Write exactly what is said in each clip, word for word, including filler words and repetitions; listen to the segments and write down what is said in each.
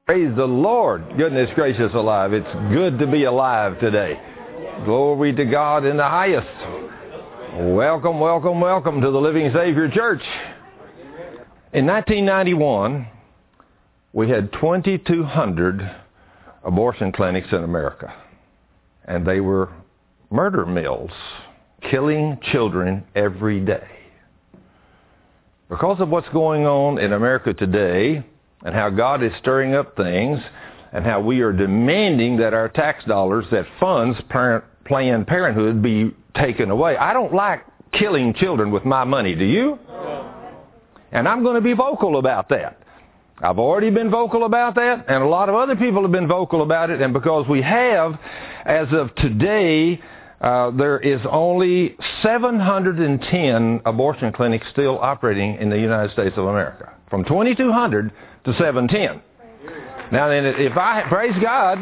Praise the Lord. Goodness gracious alive. It's good to be alive today. Glory to God in the highest. Welcome, welcome, welcome to the Living Savior Church. In nineteen ninety-one, we had twenty-two hundred abortion clinics in America. And they were murder mills, killing children every day. Because of what's going on in America today, and how God is stirring up things, and how we are demanding that our tax dollars that funds parent, Planned Parenthood be taken away. I don't like killing children with my money, do you? And I'm going to be vocal about that. I've already been vocal about that, and a lot of other people have been vocal about it, and because we have, as of today, uh, there is only seven hundred ten abortion clinics still operating in the United States of America. From twenty-two hundred to seven ten. Now then, if I, praise God,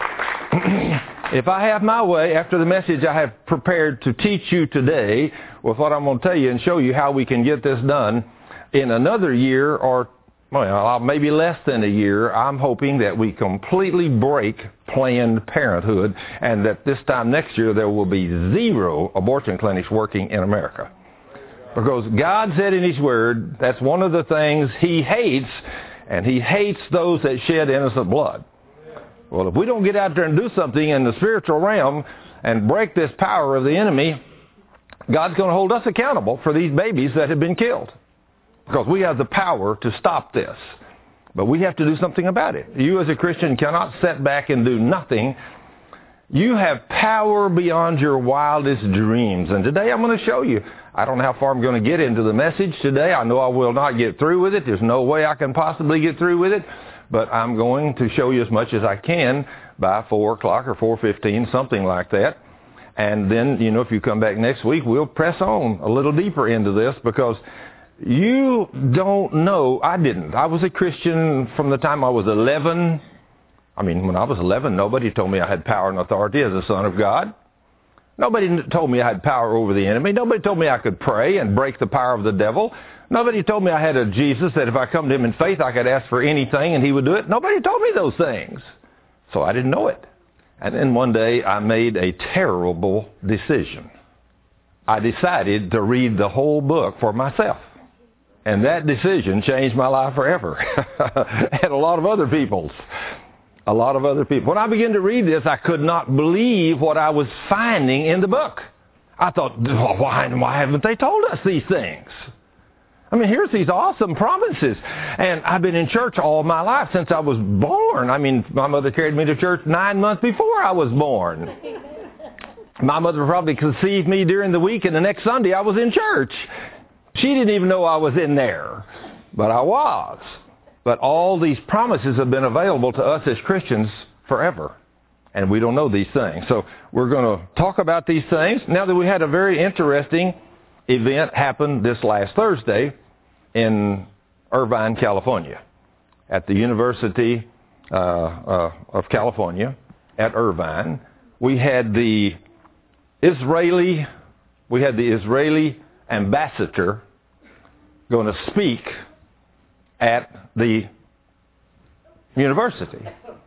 if I have my way, after the message I have prepared to teach you today, with what I'm going to tell you and show you how we can get this done in another year or, well, maybe less than a year, I'm hoping that we completely break Planned Parenthood and that this time next year there will be zero abortion clinics working in America. Because God said in His Word, that's one of the things He hates, and He hates those that shed innocent blood. Well, if we don't get out there and do something in the spiritual realm and break this power of the enemy, God's going to hold us accountable for these babies that have been killed. Because we have the power to stop this. But we have to do something about it. You as a Christian cannot sit back and do nothing. You have power beyond your wildest dreams. And today I'm going to show you. I don't know how far I'm going to get into the message today. I know I will not get through with it. There's no way I can possibly get through with it. But I'm going to show you as much as I can by four o'clock or four fifteen, something like that. And then, you know, if you come back next week, we'll press on a little deeper into this because you don't know. I didn't. I was a Christian from the time I was eleven. I mean, when I was eleven, nobody told me I had power and authority as a son of God. Nobody told me I had power over the enemy. Nobody told me I could pray and break the power of the devil. Nobody told me I had a Jesus that if I come to Him in faith, I could ask for anything and He would do it. Nobody told me those things. So I didn't know it. And then one day I made a terrible decision. I decided to read the whole book for myself. And that decision changed my life forever. And a lot of other people's. A lot of other people. When I began to read this, I could not believe what I was finding in the book. I thought, well, why, why haven't they told us these things? I mean, here's these awesome promises. And I've been in church all my life since I was born. I mean, my mother carried me to church nine months before I was born. My mother probably conceived me during the week, and the next Sunday I was in church. She didn't even know I was in there, but I was. But all these promises have been available to us as Christians forever. And we don't know these things. So we're going to talk about these things. Now that we had a very interesting event happen this last Thursday in Irvine, California, at the University uh, uh, of California at Irvine. We had the Israeli, we had the Israeli ambassador going to speak at the university.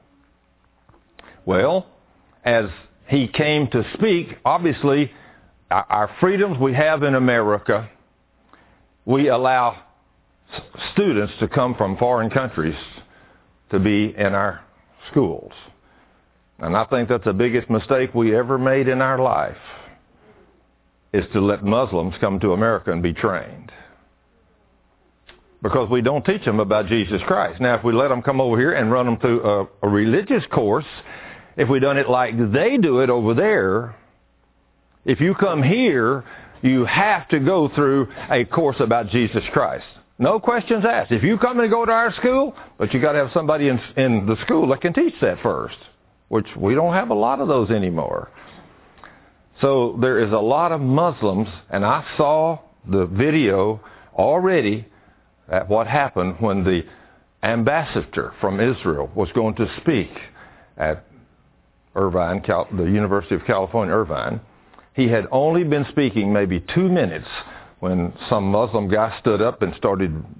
Well, as he came to speak, obviously, our freedoms we have in America, we allow students to come from foreign countries to be in our schools. And I think that's the biggest mistake we ever made in our life, is to let Muslims come to America and be trained. Because we don't teach them about Jesus Christ. Now, if we let them come over here and run them through a, a religious course, if we done it like they do it over there, if you come here, you have to go through a course about Jesus Christ. No questions asked. If you come and go to our school, but you got to have somebody in, in the school that can teach that first, which we don't have a lot of those anymore. So there is a lot of Muslims, and I saw the video already at what happened when the ambassador from Israel was going to speak at Irvine, Cal- the University of California, Irvine. He had only been speaking maybe two minutes when some Muslim guy stood up and started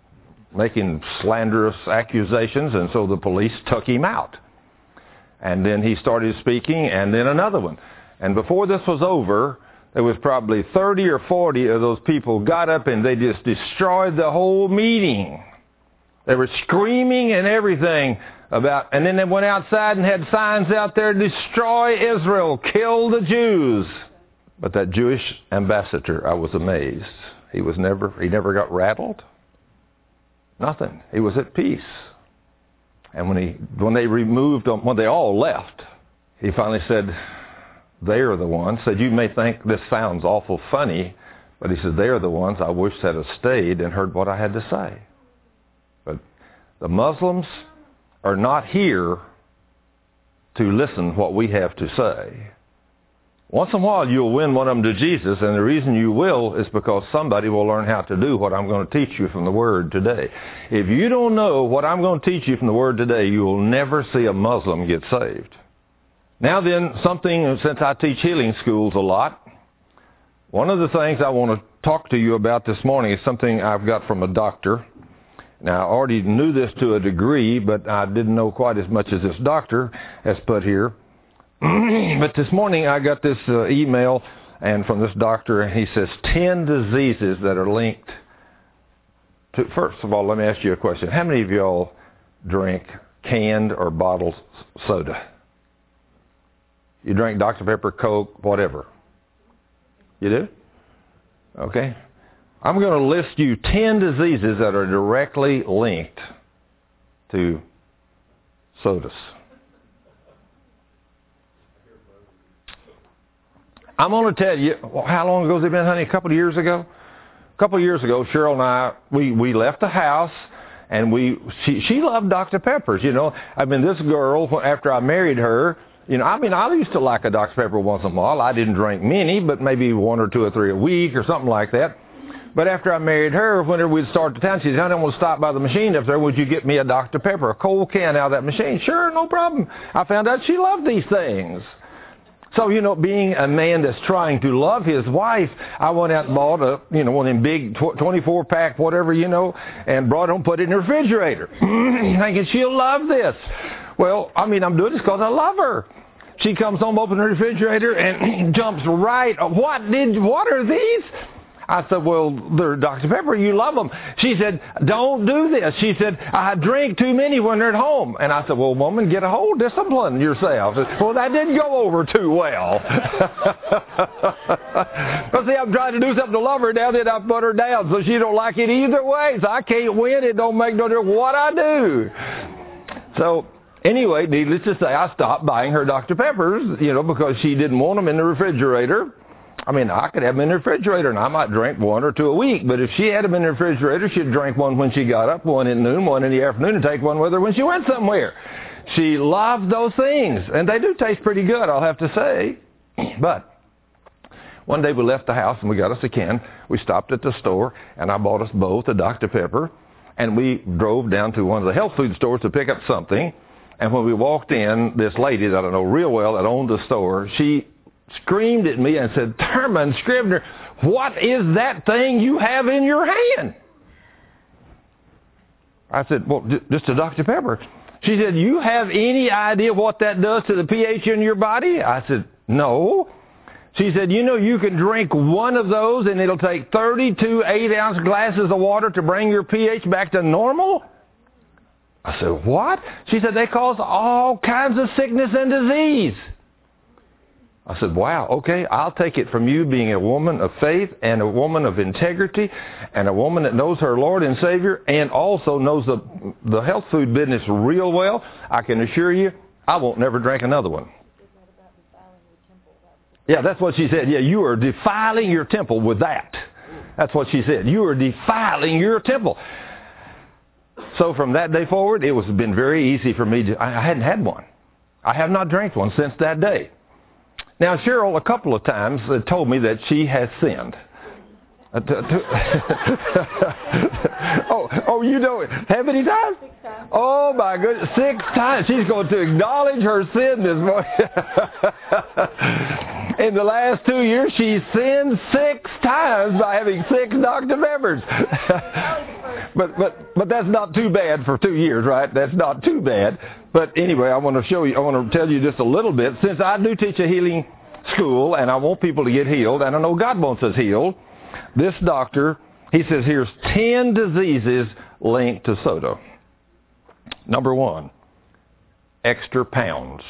making slanderous accusations, and so the police took him out. And then he started speaking, and then another one. And before this was over, there was probably thirty or forty of those people got up and they just destroyed the whole meeting. They were screaming and everything about, and then they went outside and had signs out there, destroy Israel, kill the Jews. But that Jewish ambassador, I was amazed. He was never, he never got rattled. Nothing. He was at peace. And when he, when they removed them, when they all left, he finally said, they are the ones. Said, you may think this sounds awful funny, but he said, they are the ones I wish had have stayed and heard what I had to say. But the Muslims are not here to listen what we have to say. Once in a while, you'll win one of them to Jesus, and the reason you will is because somebody will learn how to do what I'm going to teach you from the Word today. If you don't know what I'm going to teach you from the Word today, you will never see a Muslim get saved. Now then, something, since I teach healing schools a lot, one of the things I want to talk to you about this morning is something I've got from a doctor. Now, I already knew this to a degree, but I didn't know quite as much as this doctor has put here. But this morning I got this uh, email and from this doctor, and he says ten diseases that are linked to... First of all, let me ask you a question. How many of y'all drink canned or bottled soda? You drink Doctor Pepper, Coke, whatever. You do? Okay. I'm going to list you ten diseases that are directly linked to sodas. I'm going to tell you, well, how long ago has it been, honey? A couple of years ago? A couple of years ago, Cheryl and I, we, we left the house, and we she, she loved Doctor Peppers, you know. I mean, this girl, after I married her, you know, I mean, I used to like a Doctor Pepper once in a while. I didn't drink many, but maybe one or two or three a week or something like that. But after I married her, whenever we'd start the town, she said, honey, I'm going to stop by the machine up there. Would you get me a Doctor Pepper, a cold can out of that machine? Sure, no problem. I found out she loved these things. So, you know, being a man that's trying to love his wife, I went out and bought a, you know, one of them big twenty-four pack, whatever, you know, and brought it home, put it in the refrigerator, thinking she'll love this. Well, I mean, I'm doing this because I love her. She comes home, opens the refrigerator, and jumps right. What did? What are these? I said, well, they're Doctor Pepper. You love them. She said, don't do this. She said, I drink too many when they're at home. And I said, well, woman, get a hold, discipline yourself. I said, well, that didn't go over too well. But see, I'm trying to do something to love her. Now that I put her down, so she don't like it either way. So I can't win. It don't make no difference what I do. So anyway, needless to say, I stopped buying her Doctor Peppers, you know, because she didn't want them in the refrigerator. I mean, I could have them in the refrigerator, and I might drink one or two a week. But if she had them in the refrigerator, she'd drink one when she got up, one at noon, one in the afternoon, and take one with her when she went somewhere. She loved those things, and they do taste pretty good, I'll have to say. But one day we left the house, and we got us a can. We stopped at the store, and I bought us both a Doctor Pepper, and we drove down to one of the health food stores to pick up something. And when we walked in, this lady that I know real well that owned the store, she screamed at me and said, Thurman Scribner, what is that thing you have in your hand? I said, well, just a Doctor Pepper. She said, you have any idea what that does to the pH in your body? I said, no. She said, you know, you can drink one of those and it'll take thirty-two eight-ounce glasses of water to bring your pH back to normal? I said, what? She said, they cause all kinds of sickness and disease. I said, wow, okay, I'll take it from you being a woman of faith and a woman of integrity and a woman that knows her Lord and Savior and also knows the, the health food business real well. I can assure you, I won't never drink another one. Yeah, that's what she said. Yeah, you are defiling your temple with that. That's what she said. You are defiling your temple. So from that day forward, it was been very easy for me to, I hadn't had one. I have not drank one since that day. Now, Cheryl, a couple of times, uh, told me that she has sinned. Uh, to, to oh, oh, you know it. How many times? Six times. Oh, my goodness. Six times. She's going to acknowledge her sin this morning. In the last two years, she's sinned six times by having six Doctor Peppers. but but but that's not too bad for two years, right? That's not too bad. But anyway, I want to show you, I want to tell you just a little bit. Since I do teach a healing school, and I want people to get healed, and I know God wants us healed, this doctor, he says here's ten diseases linked to soda. Number one, extra pounds.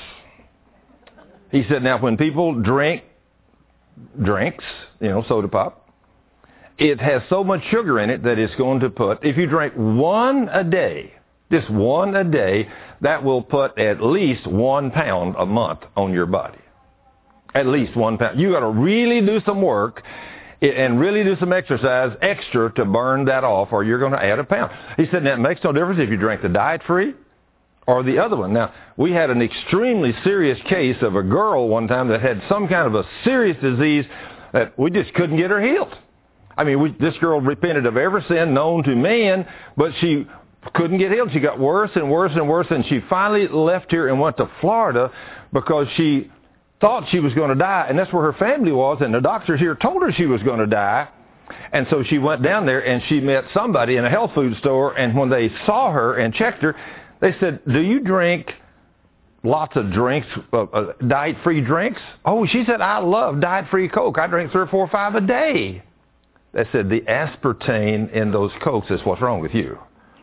He said, now when people drink drinks, you know, soda pop, it has so much sugar in it that it's going to put, if you drink one a day, just one a day, that will put at least one pound a month on your body. At least one pound. You got to really do some work and really do some exercise extra to burn that off, or you're going to add a pound. He said, that makes no difference if you drink the diet-free or the other one. Now, we had an extremely serious case of a girl one time that had some kind of a serious disease that we just couldn't get her healed. I mean, we, this girl repented of every sin known to man, but she couldn't get healed. She got worse and worse and worse, and she finally left here and went to Florida because she thought she was going to die, and that's where her family was, and the doctors here told her she was going to die. And so she went down there, and she met somebody in a health food store, and when they saw her and checked her, they said, do you drink lots of drinks, uh, uh, diet-free drinks? Oh, she said, I love diet-free Coke. I drink three or four or five a day. They said, the aspartame in those Cokes is what's wrong with you.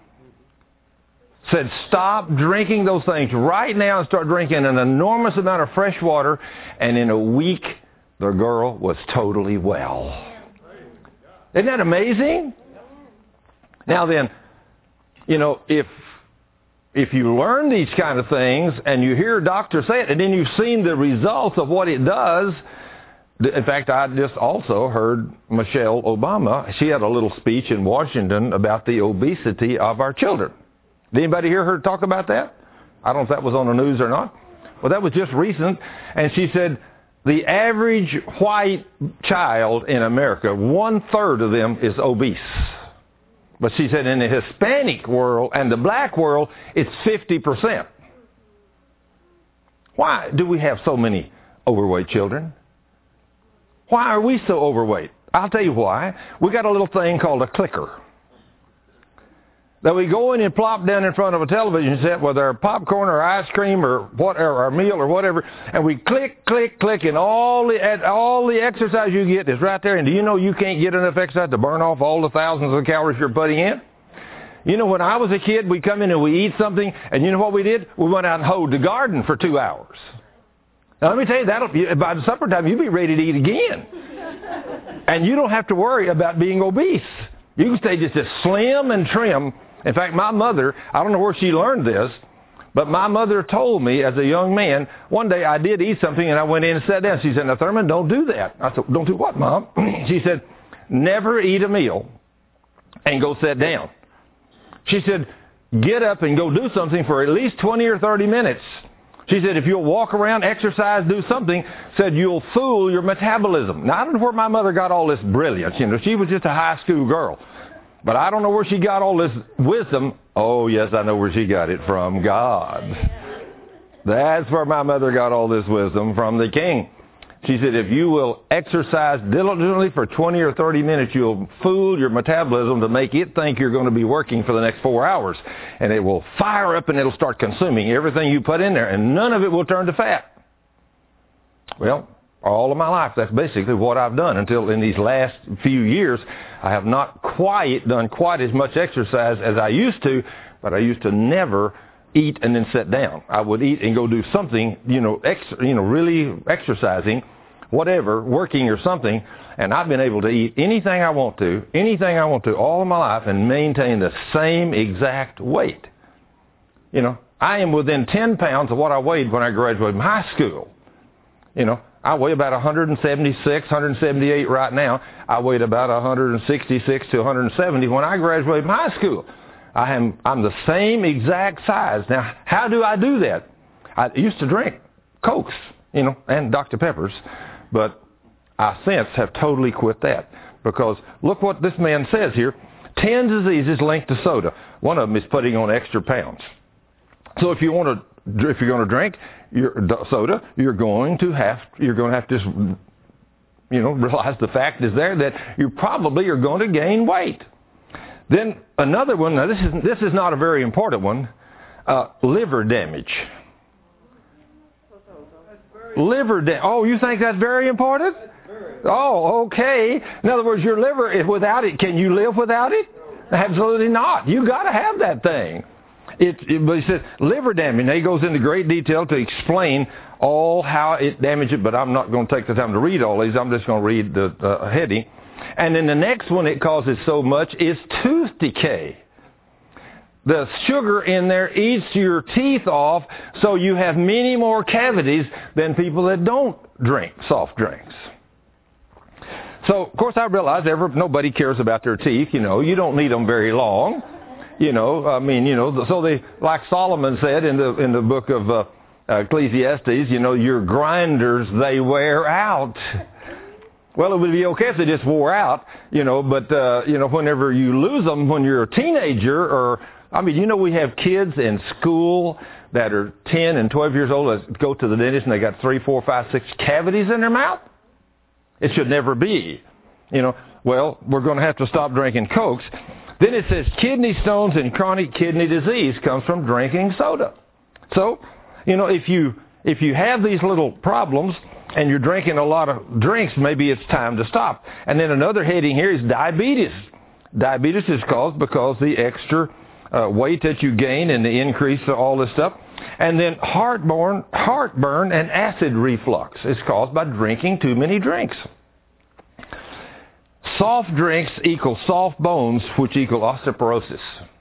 Said, stop drinking those things right now and start drinking an enormous amount of fresh water. And in a week, the girl was totally well. Isn't that amazing? Now then, you know, if if you learn these kind of things and you hear doctors say it, and then you've seen the results of what it does. In fact, I just also heard Michelle Obama. She had a little speech in Washington about the obesity of our children. Did anybody hear her talk about that? I don't know if that was on the news or not. Well, that was just recent. And she said the average white child in America, one-third of them is obese. But she said in the Hispanic world and the black world, it's fifty percent. Why do we have so many overweight children? Why are we so overweight? I'll tell you why. We got a little thing called a clicker that we go in and plop down in front of a television set with our popcorn or ice cream or whatever, our meal or whatever, and we click, click, click, and all the all the exercise you get is right there. And do you know you can't get enough exercise to burn off all the thousands of calories you're putting in? You know, when I was a kid, we'd come in and we eat something, and you know what we did? We went out and hoed the garden for two hours. Now, let me tell you, that'll, by the supper time, you'll be ready to eat again. And you don't have to worry about being obese. You can stay just as slim and trim. In fact, my mother, I don't know where she learned this, but my mother told me as a young man, one day I did eat something and I went in and sat down. She said, now, Thurman, don't do that. I said, don't do what, Mom? She said, never eat a meal and go sit down. She said, get up and go do something for at least twenty or thirty minutes. She said, if you'll walk around, exercise, do something, said you'll fool your metabolism. Now, I don't know where my mother got all this brilliance. You know, she was just a high school girl. But I don't know where she got all this wisdom. Oh, yes, I know where she got it from God. That's where my mother got all this wisdom, from the King. She said, if you will exercise diligently for twenty or thirty minutes, you'll fool your metabolism to make it think you're going to be working for the next four hours. And it will fire up and it'll start consuming everything you put in there, and none of it will turn to fat. Well, all of my life, that's basically what I've done until in these last few years. I have not quite done quite as much exercise as I used to, but I used to never eat and then sit down. I would eat and go do something, you know, ex, you know, really exercising, whatever, working or something, and I've been able to eat anything I want to, anything I want to all of my life and maintain the same exact weight. You know, I am within ten pounds of what I weighed when I graduated from high school. You know, I weigh about one hundred seventy-six, one hundred seventy-eight right now. I weighed about one hundred sixty-six to one hundred seventy when I graduated from high school. I am, I'm the same exact size. Now, how do I do that? I used to drink Cokes, you know, and Doctor Peppers, but I since have totally quit that, because look what this man says here. Ten diseases linked to soda. One of them is putting on extra pounds. So if you want to if you're going to drink your soda, you're going to have you're going to have to just, you know, realize the fact is there that you probably are going to gain weight. Then another one. Now this is this is not a very important one. Uh, liver damage. Liver damage. Oh, you think that's very important? Oh, okay. In other words, your liver, if without it, can you live without it? Absolutely not. You got to have that thing. It, it, but he says liver damage. Now he goes into great detail to explain all how it damages it, but I'm not going to take the time to read all these. I'm just going to read the uh, heading. And then the next one it causes so much is tooth decay. The sugar in there eats your teeth off, so you have many more cavities than people that don't drink soft drinks. So, of course, I realize ever, nobody cares about their teeth. You know, you don't need them very long. You know, I mean, you know, so they, like Solomon said in the in the book of uh, Ecclesiastes, you know, your grinders, they wear out. Well, it would be okay if they just wore out, you know, but, uh, you know, whenever you lose them when you're a teenager or, I mean, you know, we have kids in school that are ten and twelve years old that go to the dentist and they got three, four, five, six cavities in their mouth. It should never be. You know, well, we're going to have to stop drinking Cokes. Then it says kidney stones and chronic kidney disease comes from drinking soda. So, you know, if you if you have these little problems and you're drinking a lot of drinks, maybe it's time to stop. And then another heading here is diabetes. Diabetes is caused because the extra uh, weight that you gain and the increase of all this stuff. And then heartburn, heartburn and acid reflux is caused by drinking too many drinks. Soft drinks equal soft bones, which equal osteoporosis.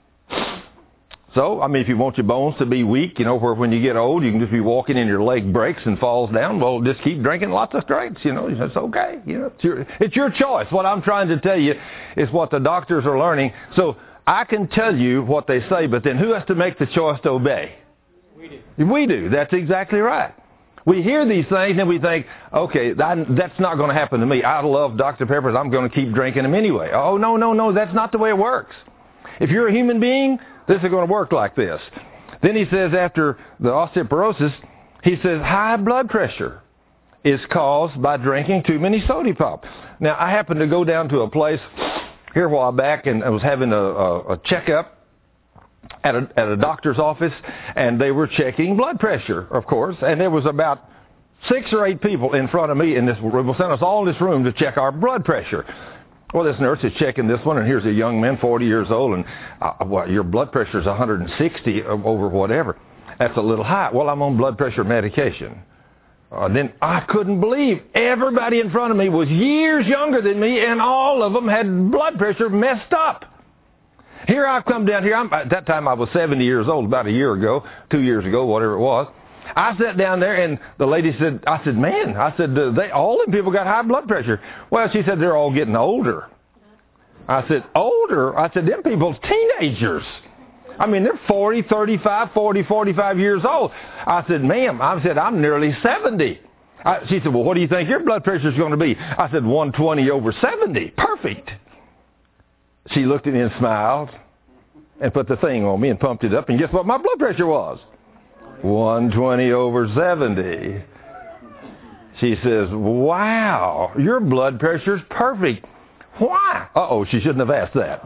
So, I mean, if you want your bones to be weak, you know, where when you get old, you can just be walking and your leg breaks and falls down, well, just keep drinking lots of drinks, you know, it's okay. You know, it's your, it's your choice. What I'm trying to tell you is what the doctors are learning. So, I can tell you what they say, but then who has to make the choice to obey? We do. We do. That's exactly right. We hear these things and we think, okay, that, that's not going to happen to me. I love Doctor Peppers. I'm going to keep drinking them anyway. Oh, no, no, no. That's not the way it works. If you're a human being, this is going to work like this. Then he says after the osteoporosis, he says high blood pressure is caused by drinking too many soda pop. Now, I happened to go down to a place here a while back and I was having a, a, a checkup at a, at a doctor's office, and they were checking blood pressure, of course, and there was about six or eight people in front of me in this room. Sent us all in this room to check our blood pressure. Well, this nurse is checking this one, and here's a young man, forty years old, and uh, well, your blood pressure is one hundred sixty over whatever. That's a little high. Well, I'm on blood pressure medication. Uh, then I couldn't believe everybody in front of me was years younger than me, and all of them had blood pressure messed up. Here I've come down here. I'm, at that time I was seventy years old, about a year ago, two years ago, whatever it was. I sat down there and the lady said, I said, man, I said, uh, they, all them people got high blood pressure. Well, she said, they're all getting older. I said, older? I said, them people's teenagers. I mean, they're forty, thirty-five, forty, forty-five years old. I said, ma'am, I said, I'm nearly seventy. I, she said, well, what do you think your blood pressure is going to be? I said, one twenty over seventy. Perfect. She looked at me and smiled and put the thing on me and pumped it up. And guess what my blood pressure was? one twenty over seventy. She says, wow, your blood pressure's perfect. Why? Uh-oh, she shouldn't have asked that.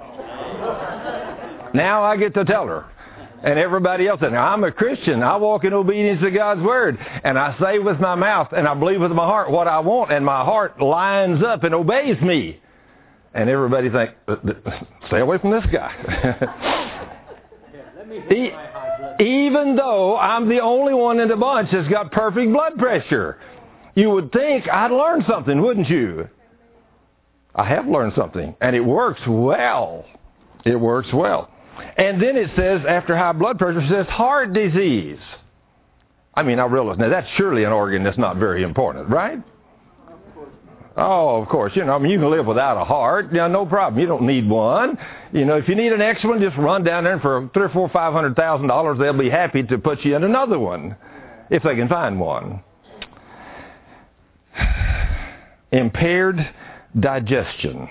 Now I get to tell her. And everybody else said, I'm a Christian. I walk in obedience to God's Word. And I say with my mouth and I believe with my heart what I want. And my heart lines up and obeys me. And everybody think, stay away from this guy. e- even though I'm the only one in the bunch that's got perfect blood pressure. You would think I'd learn something, wouldn't you? I have learned something. And it works well. It works well. And then it says, after high blood pressure, it says heart disease. I mean, I realize, now that's surely an organ that's not very important, right? Oh, of course. You know, I mean, you can live without a heart. You know, no problem. You don't need one. You know, if you need an extra one, just run down there and for three or four, five hundred thousand dollars, they'll be happy to put you in another one, if they can find one. Impaired digestion.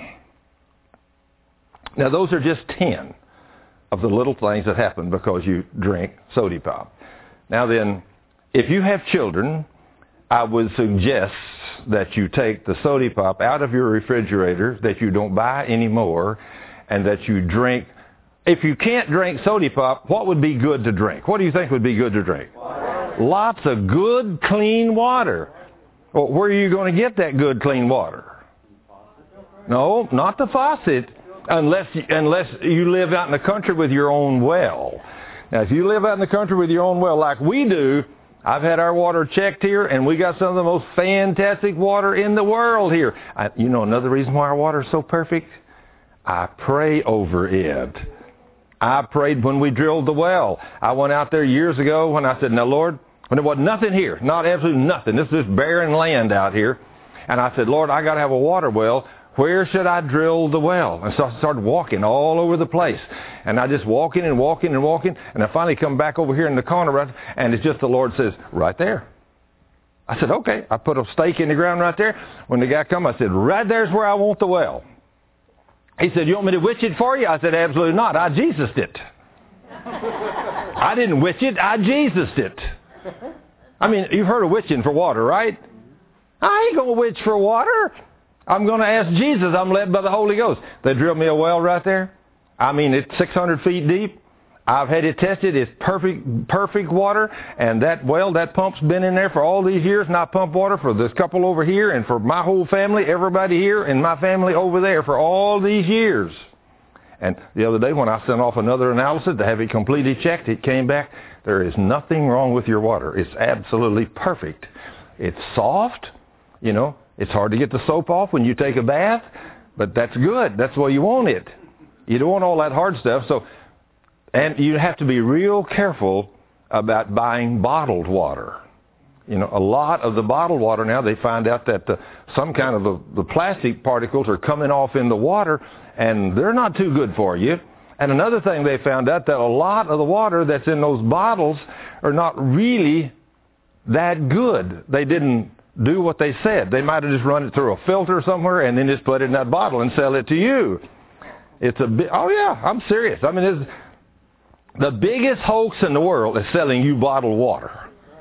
Now, those are just ten of the little things that happen because you drink soda pop. Now then, if you have children, I would suggest that you take the soda pop out of your refrigerator, that you don't buy anymore, and that you drink. If you can't drink soda pop, what would be good to drink? What do you think would be good to drink? Water. Lots of good, clean water. Well, where are you going to get that good, clean water? No, not the faucet, unless unless you live out in the country with your own well. Now, if you live out in the country with your own well, like we do, I've had our water checked here, and we got some of the most fantastic water in the world here. I, you know another reason why our water is so perfect? I pray over it. I prayed when we drilled the well. I went out there years ago when I said, now, Lord, when there was nothing here, not absolutely nothing. This is barren land out here. And I said, Lord, I got to have a water well. Where should I drill the well? And so I started walking all over the place. And I just walking and walking and walking. And I finally come back over here in the corner, right, and it's just the Lord says, right there. I said, okay. I put a stake in the ground right there. When the guy come, I said, right there's where I want the well. He said, you want me to witch it for you? I said, absolutely not. I Jesused it. I didn't witch it. I Jesused it. I mean, you've heard of witching for water, right? I ain't going to witch for water. I'm going to ask Jesus. I'm led by the Holy Ghost. They drilled me a well right there. I mean, it's six hundred feet deep. I've had it tested. It's perfect, perfect water. And that well, that pump's been in there for all these years. And I pump water for this couple over here and for my whole family, everybody here, and my family over there for all these years. And the other day when I sent off another analysis to have it completely checked, it came back, there is nothing wrong with your water. It's absolutely perfect. It's soft, you know. It's hard to get the soap off when you take a bath, but that's good. That's the way you want it. You don't want all that hard stuff. So, and you have to be real careful about buying bottled water. You know, a lot of the bottled water now, they find out that the, some kind of the, the plastic particles are coming off in the water, and they're not too good for you. And another thing they found out, that a lot of the water that's in those bottles are not really that good. They didn't do what they said. They might have just run it through a filter somewhere and then just put it in that bottle and sell it to you. It's a bit, oh yeah, I'm serious. I mean, it's, the biggest hoax in the world is selling you bottled water.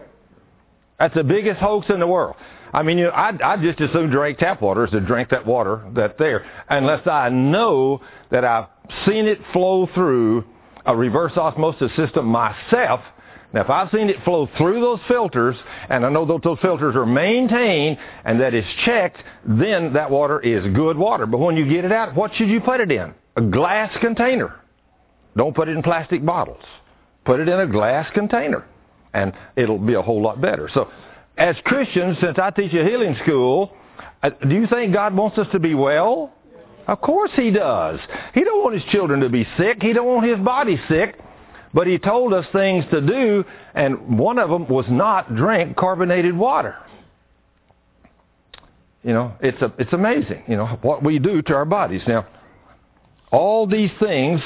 That's the biggest hoax in the world. I mean, you know, I I just as soon drink tap water as to drink that water that's there, unless I know that I've seen it flow through a reverse osmosis system myself. Now, if I've seen it flow through those filters, and I know that those filters are maintained and that it's checked, then that water is good water. But when you get it out, what should you put it in? A glass container. Don't put it in plastic bottles. Put it in a glass container, and it'll be a whole lot better. So, as Christians, since I teach a healing school, do you think God wants us to be well? Of course He does. He don't want His children to be sick. He don't want His body sick. But He told us things to do, and one of them was not drink carbonated water. You know, it's a, it's amazing, you know, what we do to our bodies. Now, all these things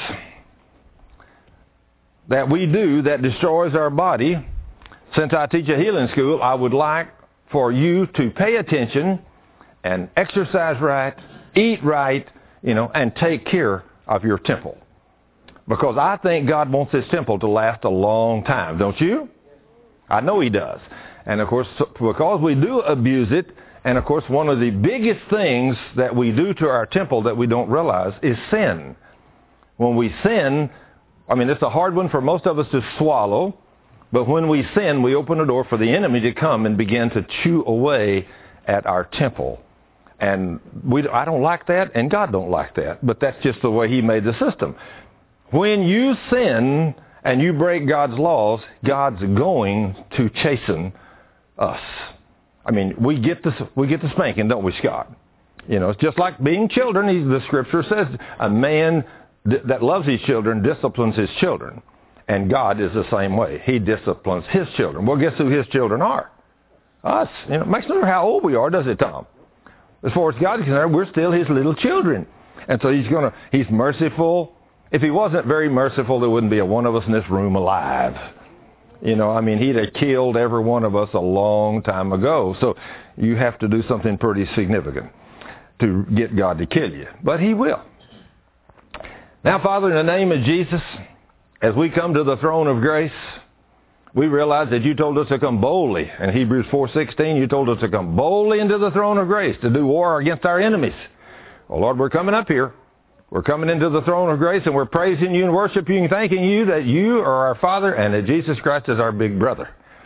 that we do that destroys our body, since I teach a healing school, I would like for you to pay attention and exercise right, eat right, you know, and take care of your temple. Because I think God wants His temple to last a long time, don't you? I know He does. And of course, because we do abuse it, and of course one of the biggest things that we do to our temple that we don't realize is sin. When we sin, I mean, it's a hard one for most of us to swallow, but when we sin, we open the door for the enemy to come and begin to chew away at our temple. And we, I don't like that, and God don't like that, but that's just the way He made the system. When you sin and you break God's laws, God's going to chasten us. I mean, we get the, we get the spanking, don't we, Scott? You know, it's just like being children. He, the Scripture says a man d- that loves his children disciplines his children. And God is the same way. He disciplines His children. Well, guess who His children are? Us. You know, it makes no matter how old we are, does it, Tom? As far as God is concerned, we're still His little children. And so He's going to, He's merciful. If He wasn't very merciful, there wouldn't be a one of us in this room alive. You know, I mean, He'd have killed every one of us a long time ago. So you have to do something pretty significant to get God to kill you. But He will. Now, Father, in the name of Jesus, as we come to the throne of grace, We realize that you told us to come boldly. In Hebrews four sixteen, you told us to come boldly into the throne of grace to do war against our enemies. Well, Lord, we're coming up here. We're coming into the throne of grace, and we're praising you and worshiping you and thanking you that you are our Father and that Jesus Christ is our big brother.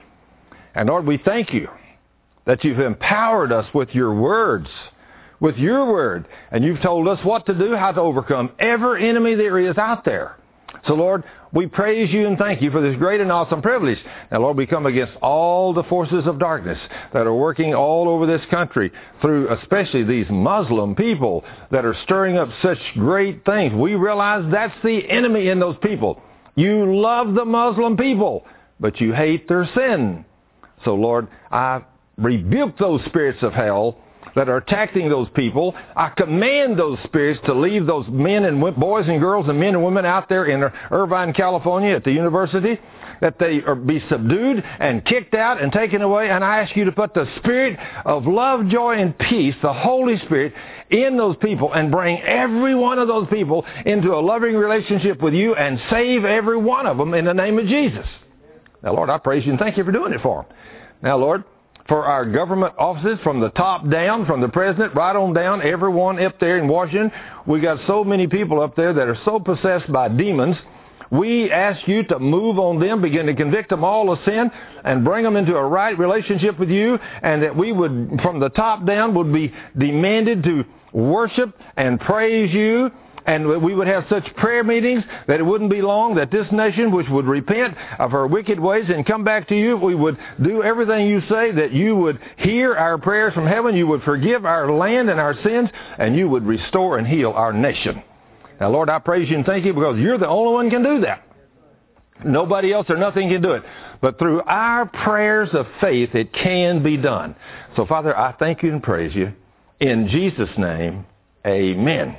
And Lord, we thank you that you've empowered us with your words, with your word. And you've told us what to do, how to overcome every enemy there is out there. So, Lord, we praise you and thank you for this great and awesome privilege. Now, Lord, we come against all the forces of darkness that are working all over this country through especially these Muslim people that are stirring up such great things. We realize that's the enemy in those people. You love the Muslim people, but you hate their sin. So, Lord, I rebuke those spirits of hell that are attacking those people. I command those spirits to leave those men and boys and girls and men and women out there in Irvine, California at the university, that they are be subdued and kicked out and taken away. And I ask you to put the spirit of love, joy, and peace, the Holy Spirit, in those people and bring every one of those people into a loving relationship with you and save every one of them in the name of Jesus. Now, Lord, I praise you and thank you for doing it for them. Now, Lord, for our government offices, from the top down, from the president right on down, everyone up there in Washington, we got so many people up there that are so possessed by demons. We ask you to move on them, begin to convict them all of sin, and bring them into a right relationship with you, and that we would, from the top down, would be demanded to worship and praise you. And we would have such prayer meetings that it wouldn't be long that this nation, which would repent of her wicked ways and come back to you, we would do everything you say, that you would hear our prayers from heaven, you would forgive our land and our sins, and you would restore and heal our nation. Now, Lord, I praise you and thank you because you're the only one who can do that. Nobody else or nothing can do it. But through our prayers of faith, it can be done. So, Father, I thank you and praise you. In Jesus' name, amen.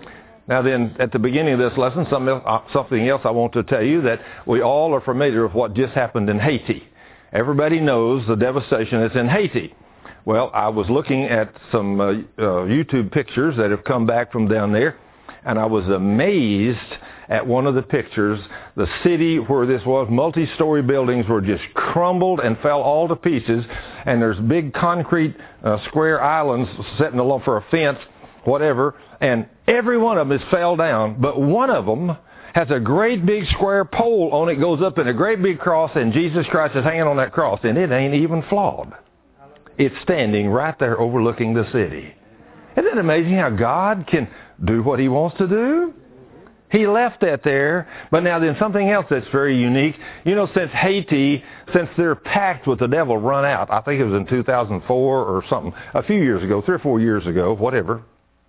Now then, at the beginning of this lesson, something else I want to tell you, that we all are familiar with what just happened in Haiti. Everybody knows the devastation that's in Haiti. Well, I was looking at some uh, uh, YouTube pictures that have come back from down there, and I was amazed at one of the pictures. The city where this was, multi-story buildings were just crumbled and fell all to pieces, and there's big concrete uh, square islands sitting along for a fence, whatever, and every one of them is fell down, but one of them has a great big square pole on it, goes up in a great big cross, and Jesus Christ is hanging on that cross, and it ain't even flawed. It's standing right there overlooking the city. Isn't it amazing how God can do what he wants to do? He left that there, but now then something else that's very unique. You know, since Haiti, since their pact with the devil run out, I think it was in two thousand four or something, a few years ago, three or four years ago, whatever.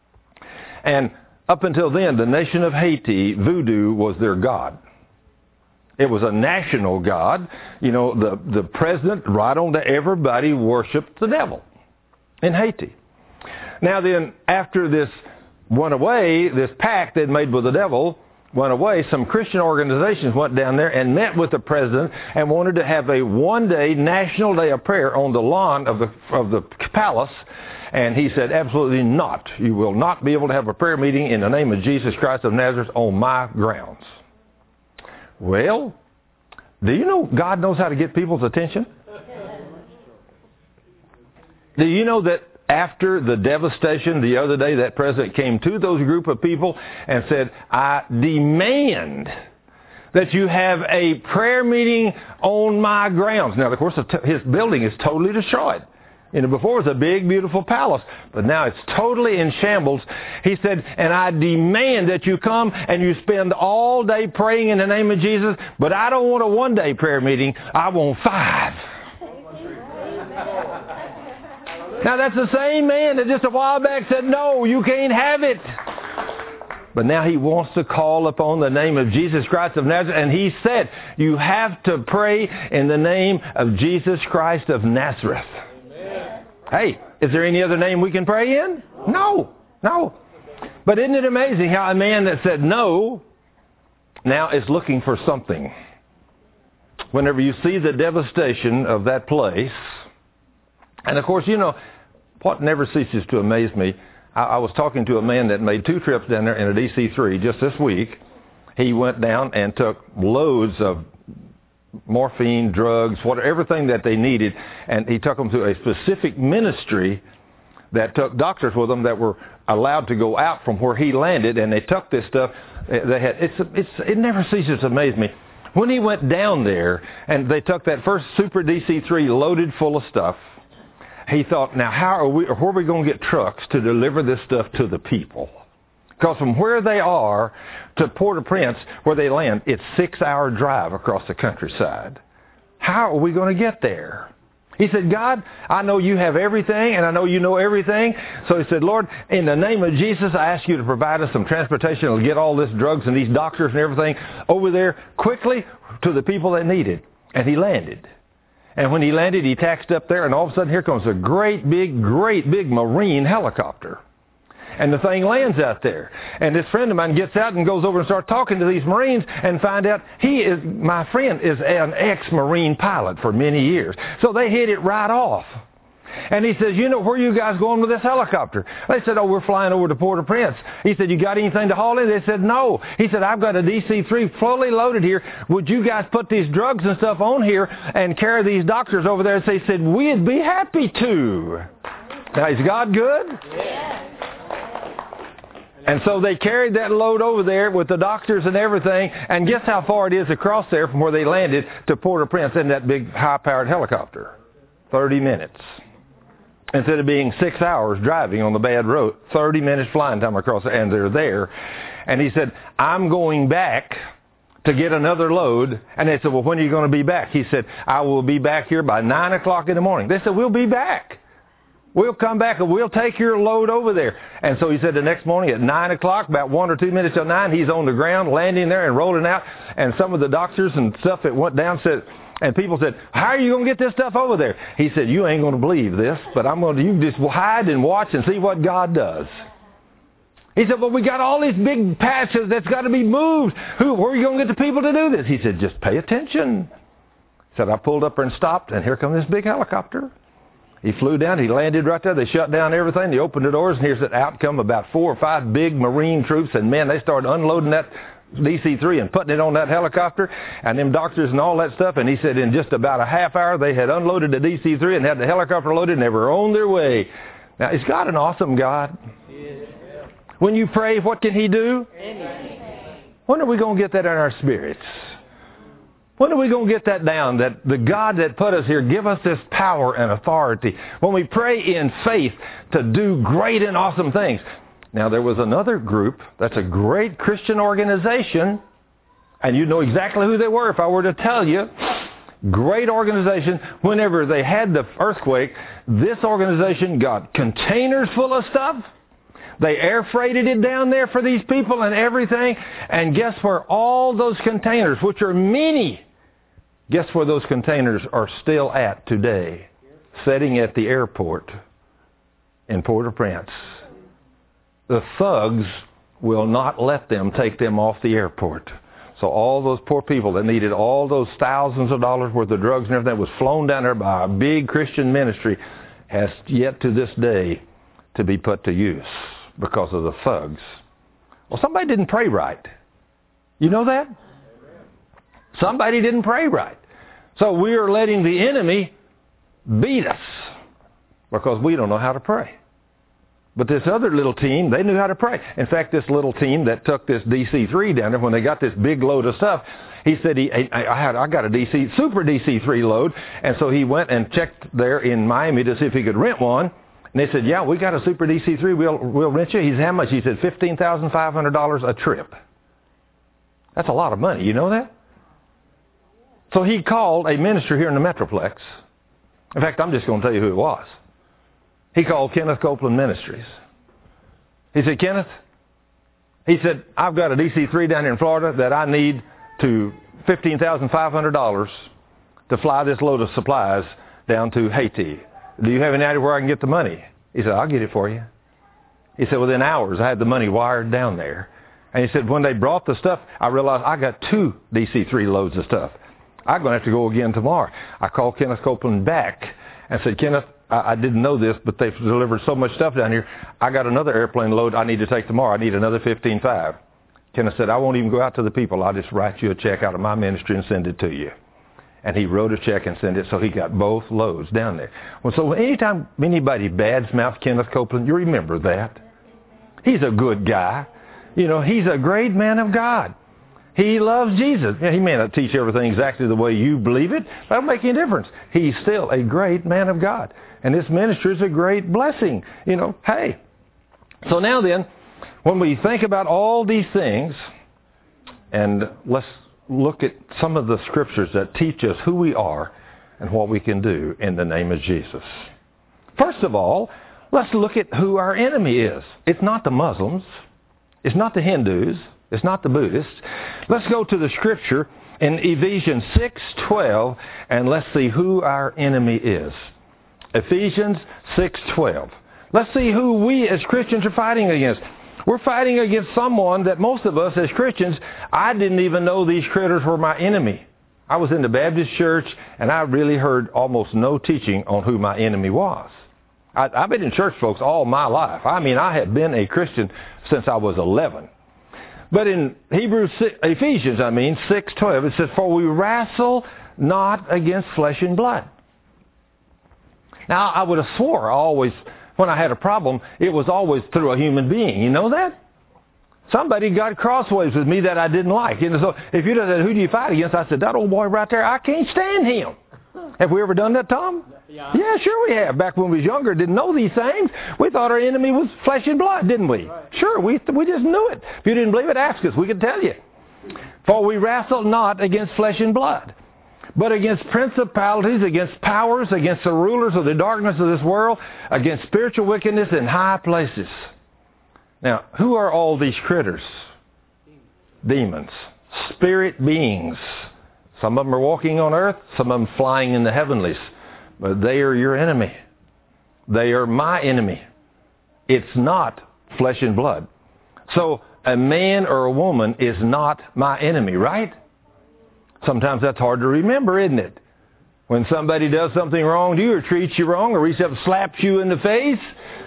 And up until then, the nation of Haiti, voodoo was their god. It was a national god. You know, the, the president, right on to everybody, worshipped the devil in Haiti. Now then, after this went away, this pact they'd made with the devil went away, some Christian organizations went down there and met with the president and wanted to have a one-day national day of prayer on the lawn of the of the palace. And he said, absolutely not. You will not be able to have a prayer meeting in the name of Jesus Christ of Nazareth on my grounds. Well, do you know God knows how to get people's attention? Do you know that after the devastation the other day, that president came to those group of people and said, I demand that you have a prayer meeting on my grounds. Now, of course, his building is totally destroyed. You know, before it was a big, beautiful palace, but now it's totally in shambles. He said, and I demand that you come and you spend all day praying in the name of Jesus, but I don't want a one-day prayer meeting. I want five. Now, that's the same man that just a while back said, no, you can't have it. But now he wants to call upon the name of Jesus Christ of Nazareth. And he said, you have to pray in the name of Jesus Christ of Nazareth. Amen. Hey, is there any other name we can pray in? No, no. But isn't it amazing how a man that said no now is looking for something? Whenever you see the devastation of that place, and of course, you know, what never ceases to amaze me, I, I was talking to a man that made two trips down there in a D C three just this week. He went down and took loads of morphine, drugs, whatever, everything that they needed. And he took them to a specific ministry that took doctors with them that were allowed to go out from where he landed, and they took this stuff. They had it's it's it never ceases to amaze me. When he went down there and they took that first Super D C three loaded full of stuff, he thought, now how are we, or where are we going to get trucks to deliver this stuff to the people? Because from where they are to Port-au-Prince, where they land, it's a six-hour drive across the countryside. How are we going to get there? He said, God, I know you have everything, and I know you know everything. So he said, Lord, in the name of Jesus, I ask you to provide us some transportation to get all this drugs and these doctors and everything over there quickly to the people that need it. And he landed. And when he landed, he taxied up there, and all of a sudden, here comes a great big, great big Marine helicopter. And the thing lands out there. And this friend of mine gets out and goes over and starts talking to these Marines and find out he is, my friend is an ex-Marine pilot for many years. So they hit it right off. And he says, you know, where are you guys going with this helicopter? They said, oh, we're flying over to Port-au-Prince. He said, you got anything to haul in? They said, no. He said, I've got a D C three fully loaded here. Would you guys put these drugs and stuff on here and carry these doctors over there? And they said, we'd be happy to. Now, is God good? Yeah. And so they carried that load over there with the doctors and everything. And guess how far it is across there from where they landed to Port-au-Prince in that big high-powered helicopter? thirty minutes. Instead of being six hours driving on the bad road, thirty minutes flying time across, and they're there. And he said, I'm going back to get another load. And they said, well, when are you going to be back? He said, I will be back here by nine o'clock in the morning. They said, we'll be back. We'll come back and we'll take your load over there. And so he said the next morning at nine o'clock, about one or two minutes till nine, he's on the ground, landing there and rolling out. And some of the doctors and stuff that went down said, and people said, how are you going to get this stuff over there? He said, you ain't going to believe this, but I'm going to, you just hide and watch and see what God does. He said, well, we got all these big patches that's got to be moved. Who, where are you going to get the people to do this? He said, just pay attention. He said, I pulled up and stopped, and here comes this big helicopter. He flew down. He landed right there. They shut down everything. They opened the doors, and here's that out come about four or five big Marine troops. And, man, they started unloading that D C three and putting it on that helicopter and them doctors and all that stuff. And he said in just about a half hour, they had unloaded the D C three and had the helicopter loaded, and they were on their way. Now, is God an awesome God? When you pray, what can He do? When are we going to get that in our spirits? When are we going to get that down, that the God that put us here give us this power and authority when we pray in faith to do great and awesome things? Now, there was another group that's a great Christian organization, and you know exactly who they were if I were to tell you. Great organization. Whenever they had the earthquake, this organization got containers full of stuff. They air freighted it down there for these people and everything. And guess where all those containers, which are many, guess where those containers are still at today? Sitting at the airport in Port-au-Prince. The thugs will not let them take them off the airport. So all those poor people that needed all those thousands of dollars worth of drugs and everything was flown down there by a big Christian ministry, has yet to this day to be put to use because of the thugs. Well, somebody didn't pray right. You know that? Somebody didn't pray right. So we are letting the enemy beat us because we don't know how to pray. But this other little team, they knew how to pray. In fact, this little team that took this D C three down there, when they got this big load of stuff, he said, he, I, had, I got a D C, super D C three load. And so he went and checked there in Miami to see if he could rent one. And they said, yeah, we got a super D C three. We'll, we'll rent you. He said, how much? He said, fifteen thousand five hundred dollars a trip. That's a lot of money. You know that? So he called a minister here in the Metroplex. In fact, I'm just going to tell you who it was. He called Kenneth Copeland Ministries. He said, Kenneth, he said, I've got a D C three down here in Florida that I need to fifteen thousand five hundred dollars to fly this load of supplies down to Haiti. Do you have any idea where I can get the money? He said, I'll get it for you. He said, within hours, I had the money wired down there. And he said, when they brought the stuff, I realized I got two D C three loads of stuff. I'm going to have to go again tomorrow. I called Kenneth Copeland back and said, Kenneth, I, I didn't know this, but they've delivered so much stuff down here. I got another airplane load I need to take tomorrow. I need another fifteen thousand five. Kenneth said, I won't even go out to the people. I'll just write you a check out of my ministry and send it to you. And he wrote a check and sent it, so he got both loads down there. Well, so anytime anybody badsmouths Kenneth Copeland, you remember that. He's a good guy. You know, he's a great man of God. He loves Jesus. Yeah, he may not teach everything exactly the way you believe it. That don't make any difference. He's still a great man of God. And this ministry is a great blessing. You know, hey. So now then, when we think about all these things, and let's look at some of the scriptures that teach us who we are and what we can do in the name of Jesus. First of all, let's look at who our enemy is. It's not the Muslims. It's not the Hindus. It's not the Buddhists. Let's go to the scripture in Ephesians six twelve, and let's see who our enemy is. Ephesians six twelve. Let's see who we as Christians are fighting against. We're fighting against someone that most of us as Christians, I didn't even know these critters were my enemy. I was in the Baptist church, and I really heard almost no teaching on who my enemy was. I, I've been in church, folks, all my life. I mean, I have been a Christian since I was eleven. But in Hebrews, Ephesians, I mean, six twelve, it says, "For we wrestle not against flesh and blood." Now, I would have swore I always... when I had a problem, it was always through a human being. You know that? Somebody got crossways with me that I didn't like. And so if you'd have said, "Who do you fight against?" I said, "That old boy right there, I can't stand him." Have we ever done that, Tom? Yeah. Yeah, sure we have. Back when we was younger, didn't know these things. We thought our enemy was flesh and blood, didn't we? Right. Sure, we, we just knew it. If you didn't believe it, ask us. We could tell you. "For we wrestle not against flesh and blood, but against principalities, against powers, against the rulers of the darkness of this world, against spiritual wickedness in high places." Now, who are all these critters? Demons. Spirit beings. Some of them are walking on earth, some of them flying in the heavenlies. But they are your enemy. They are my enemy. It's not flesh and blood. So, a man or a woman is not my enemy, right? Sometimes that's hard to remember, isn't it? When somebody does something wrong to you or treats you wrong or reaches up and slaps you in the face.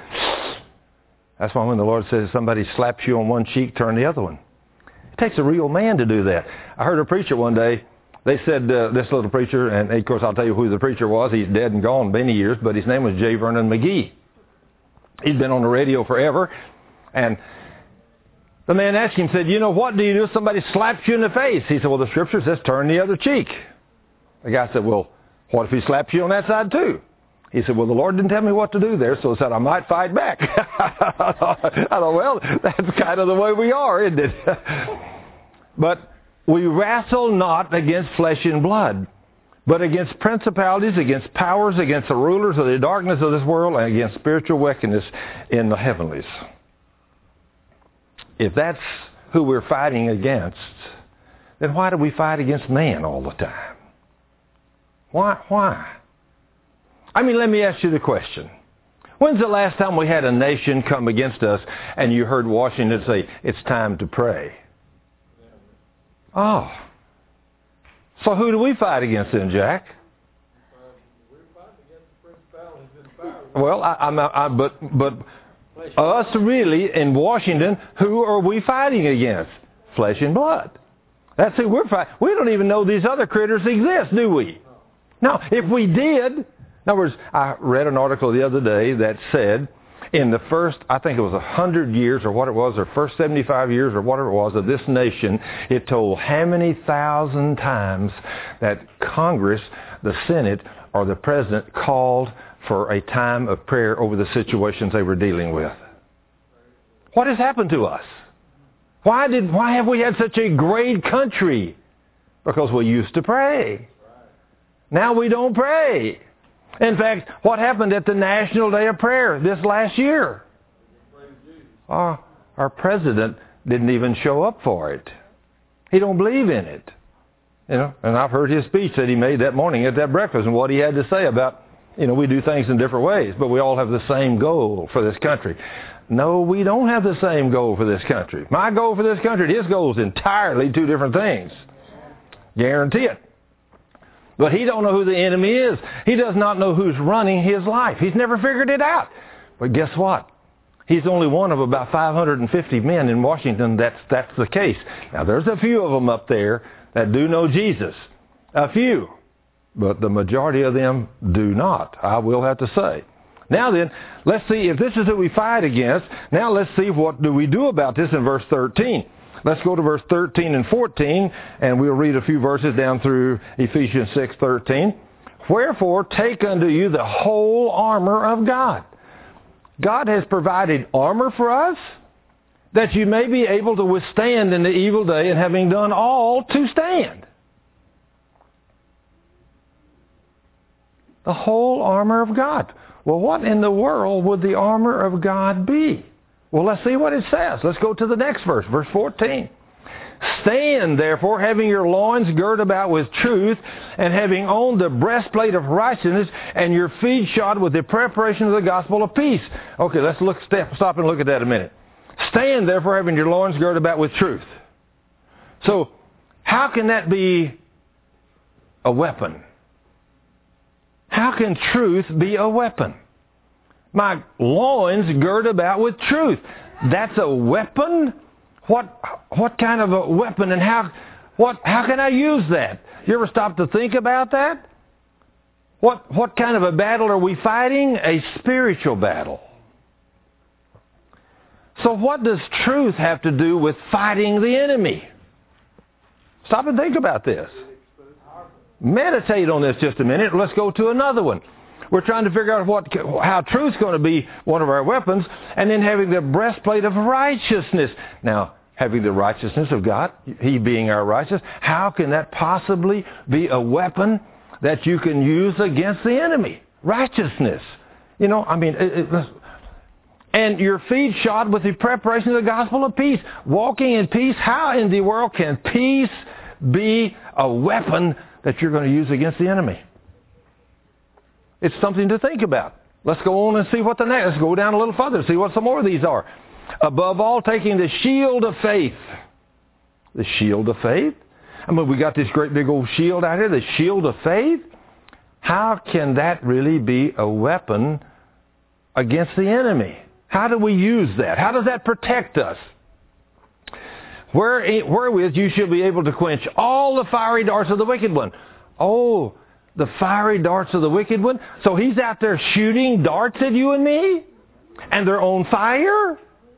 That's why when the Lord says somebody slaps you on one cheek, turn the other one. It takes a real man to do that. I heard a preacher one day, they said, uh, this little preacher, and of course I'll tell you who the preacher was. He's dead and gone many years, but his name was J. Vernon McGee. He's been on the radio forever. And the man asked him, said, "You know, what do you do if somebody slaps you in the face?" He said, "Well, the scripture says turn the other cheek." The guy said, "Well, what if he slaps you on that side too?" He said, "Well, the Lord didn't tell me what to do there, so I said I might fight back." I thought, well, that's kind of the way we are, isn't it? But we wrestle not against flesh and blood, but against principalities, against powers, against the rulers of the darkness of this world, and against spiritual wickedness in the heavenlies. If that's who we're fighting against, then why do we fight against man all the time? Why? Why? I mean, let me ask you the question. When's the last time we had a nation come against us and you heard Washington say, "It's time to pray"? Oh. So who do we fight against then, Jack? We fight against the principalities and powers. Well, I, I'm, I, but, but us really in Washington, who are we fighting against? Flesh and blood. That's who we're fighting. We don't even know these other critters exist, do we? Now, if we did, in other words, I read an article the other day that said in the first, I think it was one hundred years or what it was, or first seventy-five years or whatever it was of this nation, it told how many thousand times that Congress, the Senate, or the President called for a time of prayer over the situations they were dealing with. What has happened to us? Why did, why have we had such a great country? Because we used to pray. Now we don't pray. In fact, what happened at the National Day of Prayer this last year? Uh, our president didn't even show up for it. He don't believe in it. You know, and I've heard his speech that he made that morning at that breakfast and what he had to say about, you know, we do things in different ways, but we all have the same goal for this country. No, we don't have the same goal for this country. My goal for this country, his goal is entirely two different things. Guarantee it. But he don't know who the enemy is. He does not know who's running his life. He's never figured it out. But guess what? He's only one of about five hundred fifty men in Washington that's, that's the case. Now, there's a few of them up there that do know Jesus. A few. But the majority of them do not, I will have to say. Now then, let's see, if this is who we fight against, now let's see what do we do about this in verse thirteen. Let's go to verse thirteen and fourteen, and we'll read a few verses down through Ephesians six thirteen. Wherefore, take unto you the whole armor of God. God has provided armor for us, that you may be able to withstand in the evil day, and having done all, to stand. The whole armor of God. Well, what in the world would the armor of God be? Well, let's see what it says. Let's go to the next verse, verse fourteen. Stand, therefore, having your loins girt about with truth, and having on the breastplate of righteousness, and your feet shod with the preparation of the gospel of peace. Okay, let's look, step, stop and look at that a minute. Stand, therefore, having your loins girt about with truth. So, how can that be a weapon? How can truth be a weapon? My loins girt about with truth. That's a weapon? What what kind of a weapon, and how what how can I use that? You ever stop to think about that? What what kind of a battle are we fighting? A spiritual battle. So what does truth have to do with fighting the enemy? Stop and think about this. Meditate on this just a minute. Let's go to another one. We're trying to figure out what, how truth's going to be one of our weapons, and then having the breastplate of righteousness. Now, having the righteousness of God, He being our righteousness, how can that possibly be a weapon that you can use against the enemy? Righteousness. You know, I mean, it, it, and your feet shod with the preparation of the gospel of peace. Walking in peace. How in the world can peace be a weapon that you're going to use against the enemy? It's something to think about. Let's go on and see what the next. Let's go down a little further and see what some more of these are. Above all, taking the shield of faith. The shield of faith? I mean, we got this great big old shield out here, the shield of faith. How can that really be a weapon against the enemy? How do we use that? How does that protect us? Where, wherewith you shall be able to quench all the fiery darts of the wicked one. Oh, the fiery darts of the wicked one? So he's out there shooting darts at you and me? And they're on fire?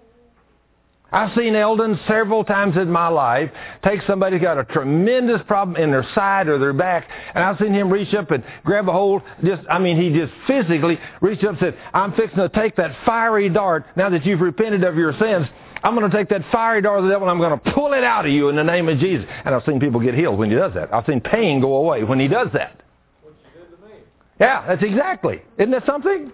I've seen Eldon several times in my life take somebody who's got a tremendous problem in their side or their back, and I've seen him reach up and grab a hold. Just, I mean, he just physically reached up and said, I'm fixing to take that fiery dart. Now that you've repented of your sins, I'm going to take that fiery dart of the devil and I'm going to pull it out of you in the name of Jesus. And I've seen people get healed when he does that. I've seen pain go away when he does that. What you did to me. Yeah, that's exactly. Isn't that something?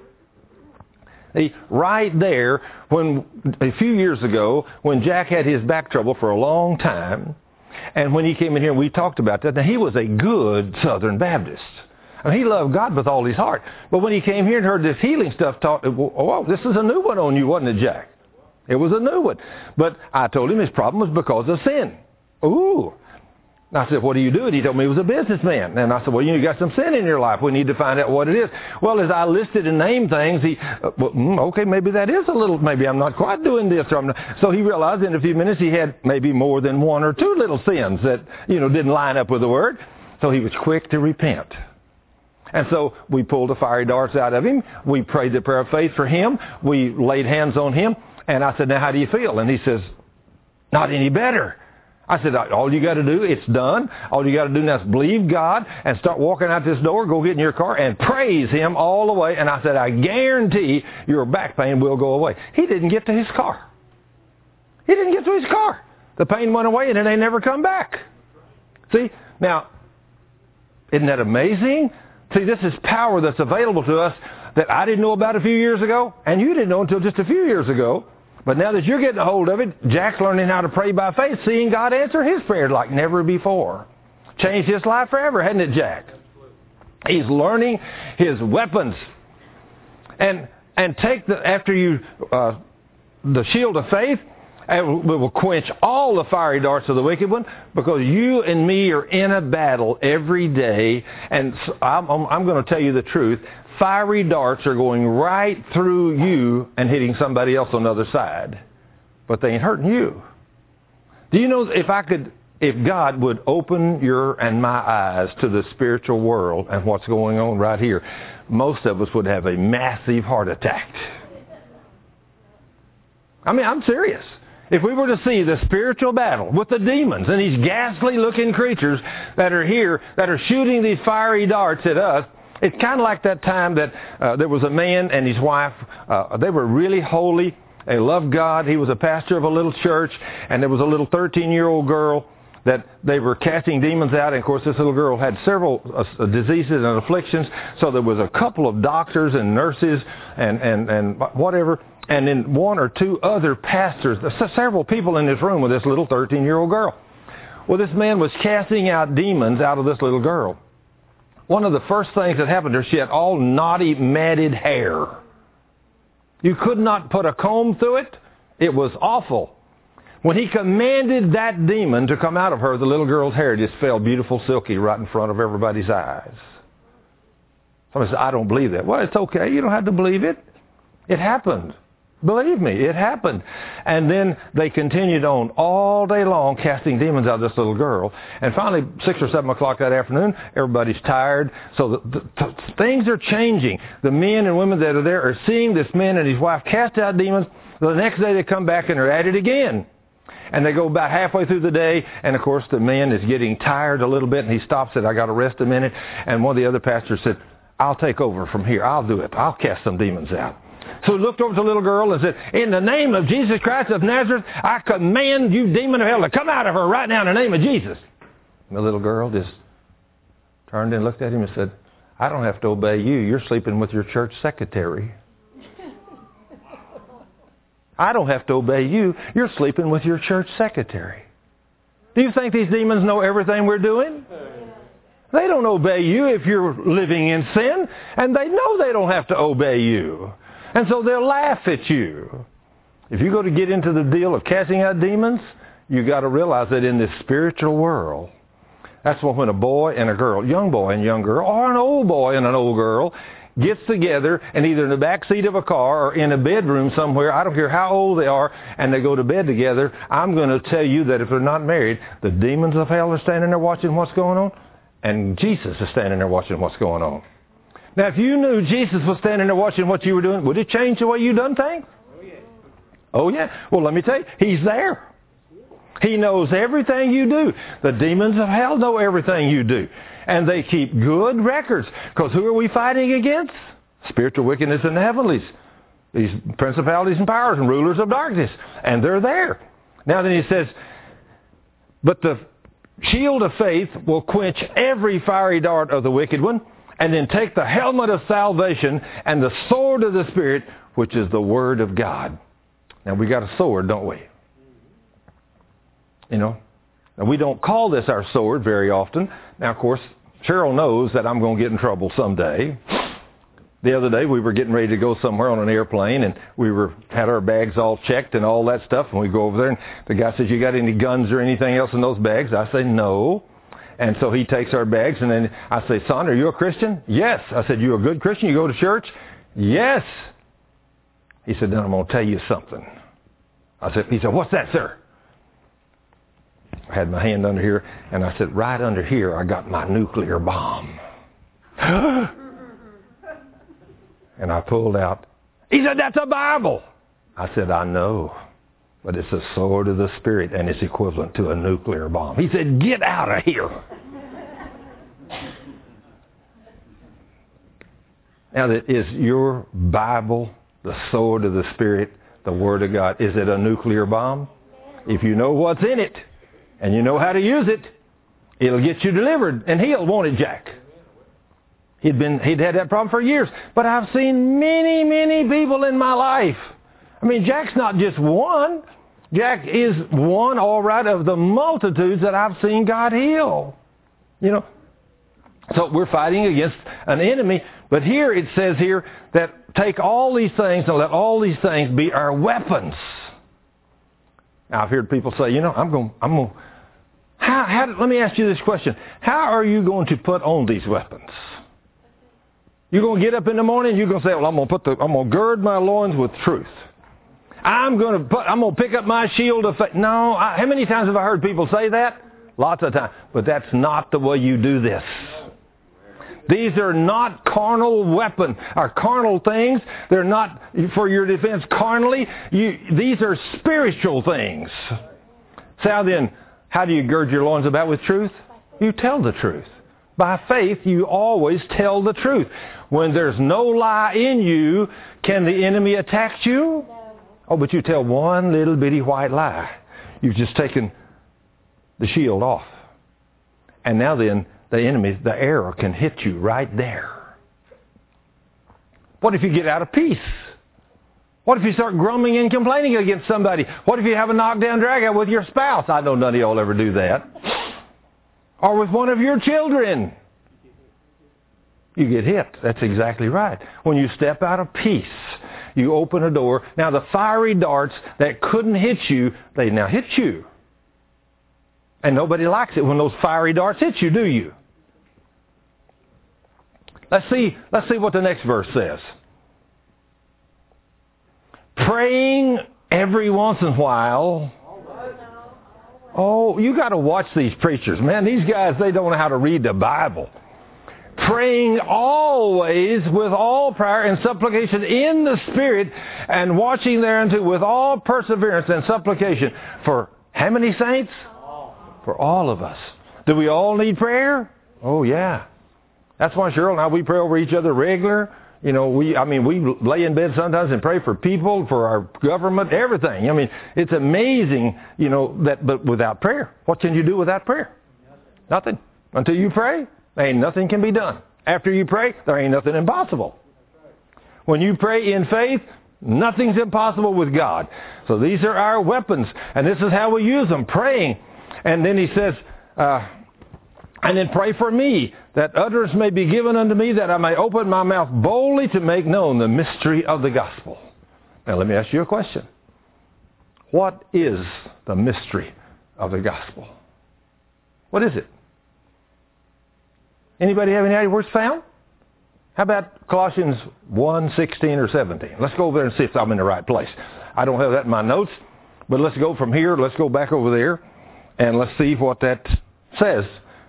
He, right there, when a few years ago, when Jack had his back trouble for a long time, and when he came in here and we talked about that, now he was a good Southern Baptist. I mean, he loved God with all his heart. But when he came here and heard this healing stuff taught, oh, this is a new one on you, wasn't it, Jack? It was a new one. But I told him his problem was because of sin. Ooh. And I said, what do you do? And he told me he was a businessman. And I said, well, you got some sin in your life. We need to find out what it is. Well, as I listed and named things, he, uh, well, mm, okay, maybe that is a little, maybe I'm not quite doing this. Or I'm not. So he realized in a few minutes he had maybe more than one or two little sins that, you know, didn't line up with the Word. So he was quick to repent. And so we pulled the fiery darts out of him. We prayed the prayer of faith for him. We laid hands on him. And I said, now how do you feel? And he says, not any better. I said, all you got to do, it's done. All you got to do now is believe God and start walking out this door, go get in your car and praise Him all the way. And I said, I guarantee your back pain will go away. He didn't get to his car. He didn't get to his car. The pain went away and it ain't never come back. See? Now, isn't that amazing? See, this is power that's available to us that I didn't know about a few years ago, and you didn't know until just a few years ago. But now that you're getting a hold of it, Jack's learning how to pray by faith, seeing God answer his prayers like never before. Changed his life forever, hasn't it, Jack? He's learning his weapons. And and take the, after you, uh, the shield of faith, and we will quench all the fiery darts of the wicked one, because you and me are in a battle every day. And so I'm, I'm going to tell you the truth. Fiery darts are going right through you and hitting somebody else on the other side. But they ain't hurting you. Do you know if I could if God would open your and my eyes to the spiritual world and what's going on right here, most of us would have a massive heart attack. I mean, I'm serious. If we were to see the spiritual battle with the demons and these ghastly-looking creatures that are here, that are shooting these fiery darts at us, it's kind of like that time that uh, there was a man and his wife. Uh, they were really holy. They loved God. He was a pastor of a little church, and there was a little thirteen-year-old girl that they were casting demons out. And, of course, this little girl had several uh, diseases and afflictions, so there was a couple of doctors and nurses and, and, and whatever, and then one or two other pastors, several people in this room with this little thirteen-year-old girl. Well, this man was casting out demons out of this little girl. One of the first things that happened to her, she had all knotty, matted hair. You could not put a comb through it. It was awful. When he commanded that demon to come out of her, the little girl's hair just fell beautiful, silky, right in front of everybody's eyes. Somebody said, I don't believe that. Well, it's okay. You don't have to believe it. It happened. Believe me, it happened. And then they continued on all day long casting demons out of this little girl. And finally, six or seven o'clock that afternoon, everybody's tired. So the, the, the, things are changing. The men and women that are there are seeing this man and his wife cast out demons. The next day they come back and they're at it again. And they go about halfway through the day, and of course the man is getting tired a little bit, and he stops and I got to rest a minute. And one of the other pastors said, I'll take over from here. I'll do it. I'll cast some demons out. So he looked over to the little girl and said, in the name of Jesus Christ of Nazareth, I command you, demon of hell, to come out of her right now in the name of Jesus. And the little girl just turned and looked at him and said, I don't have to obey you. You're sleeping with your church secretary. I don't have to obey you. You're sleeping with your church secretary. Do you think these demons know everything we're doing? They don't obey you if you're living in sin, and they know they don't have to obey you. And so they'll laugh at you. If you go to get into the deal of casting out demons, you got to realize that in this spiritual world, that's when a boy and a girl, young boy and young girl, or an old boy and an old girl, gets together and either in the back seat of a car or in a bedroom somewhere, I don't care how old they are, and they go to bed together, I'm going to tell you that if they're not married, the demons of hell are standing there watching what's going on, and Jesus is standing there watching what's going on. Now, if you knew Jesus was standing there watching what you were doing, would it change the way you done things? Oh, yeah. Oh, yeah. Well, let me tell you, He's there. He knows everything you do. The demons of hell know everything you do. And they keep good records. Because who are we fighting against? Spiritual wickedness in the heavenlies. These principalities and powers and rulers of darkness. And they're there. Now then he says, but the shield of faith will quench every fiery dart of the wicked one. And then take the helmet of salvation and the sword of the Spirit, which is the Word of God. Now, we got a sword, don't we? You know, and we don't call this our sword very often. Now, of course, Cheryl knows that I'm going to get in trouble someday. The other day, we were getting ready to go somewhere on an airplane, and we were had our bags all checked and all that stuff. And we go over there, and the guy says, you got any guns or anything else in those bags? I say, no. And so he takes our bags, and then I say, son, are you a Christian? Yes. I said, you a good Christian? You go to church? Yes. He said, then I'm going to tell you something. I said, he said, what's that, sir? I had my hand under here, and I said, right under here, I got my nuclear bomb. And I pulled out. He said, that's a Bible. I said, I know. But it's a sword of the Spirit, and it's equivalent to a nuclear bomb. He said, get out of here. Now, is your Bible the sword of the Spirit, the Word of God? Is it a nuclear bomb? If you know what's in it, and you know how to use it, it'll get you delivered and healed, won't it, Jack? He'd been, he'd had that problem for years. But I've seen many, many people in my life. I mean, Jack's not just one. Jack is one, all right, of the multitudes that I've seen God heal. You know, so we're fighting against an enemy. But here it says here that take all these things and let all these things be our weapons. Now, I've heard people say, you know, I'm going, I'm going. How, how? Let me ask you this question: how are you going to put on these weapons? You're going to get up in the morning. You're going to say, well, I'm going to put the, I'm going to gird my loins with truth. I'm going to put, I'm going to pick up my shield of faith. No, I, how many times have I heard people say that? Lots of time. But that's not the way you do this. These are not carnal weapons, or carnal things. They're not for your defense carnally. You, these are spiritual things. So then, how do you gird your loins about with truth? You tell the truth. By faith, you always tell the truth. When there's no lie in you, can the enemy attack you? Oh, but you tell one little bitty white lie. You've just taken the shield off. And now then, the enemy, the arrow can hit you right there. What if you get out of peace? What if you start grumbling and complaining against somebody? What if you have a knockdown drag out with your spouse? I know none of y'all ever do that. Or with one of your children. You get hit. That's exactly right. When you step out of peace, you open a door. Now the fiery darts that couldn't hit you, they now hit you. And nobody likes it when those fiery darts hit you, do you? Let's see, let's see what the next verse says. Praying every once in a while. Oh, you got to watch these preachers. Man, these guys, they don't know how to read the Bible. Praying always with all prayer and supplication in the Spirit, and watching thereunto with all perseverance and supplication. For how many saints? For all of us. Do we all need prayer? Oh, yeah. That's why Cheryl and I, we pray over each other regular. You know, we, I mean, we lay in bed sometimes and pray for people, for our government, everything. I mean, it's amazing, you know, that, but without prayer, what can you do without prayer? Nothing. Until you pray, there ain't nothing can be done. After you pray, there ain't nothing impossible. When you pray in faith, nothing's impossible with God. So these are our weapons, and this is how we use them, praying. And then he says, uh, and then pray for me, that utterance may be given unto me, that I may open my mouth boldly to make known the mystery of the gospel. Now let me ask you a question. What is the mystery of the gospel? What is it? Anybody have any idea where it's found? How about Colossians one, sixteen or seventeen? Let's go over there and see if I'm in the right place. I don't have that in my notes, but let's go from here, let's go back over there, and let's see what that says.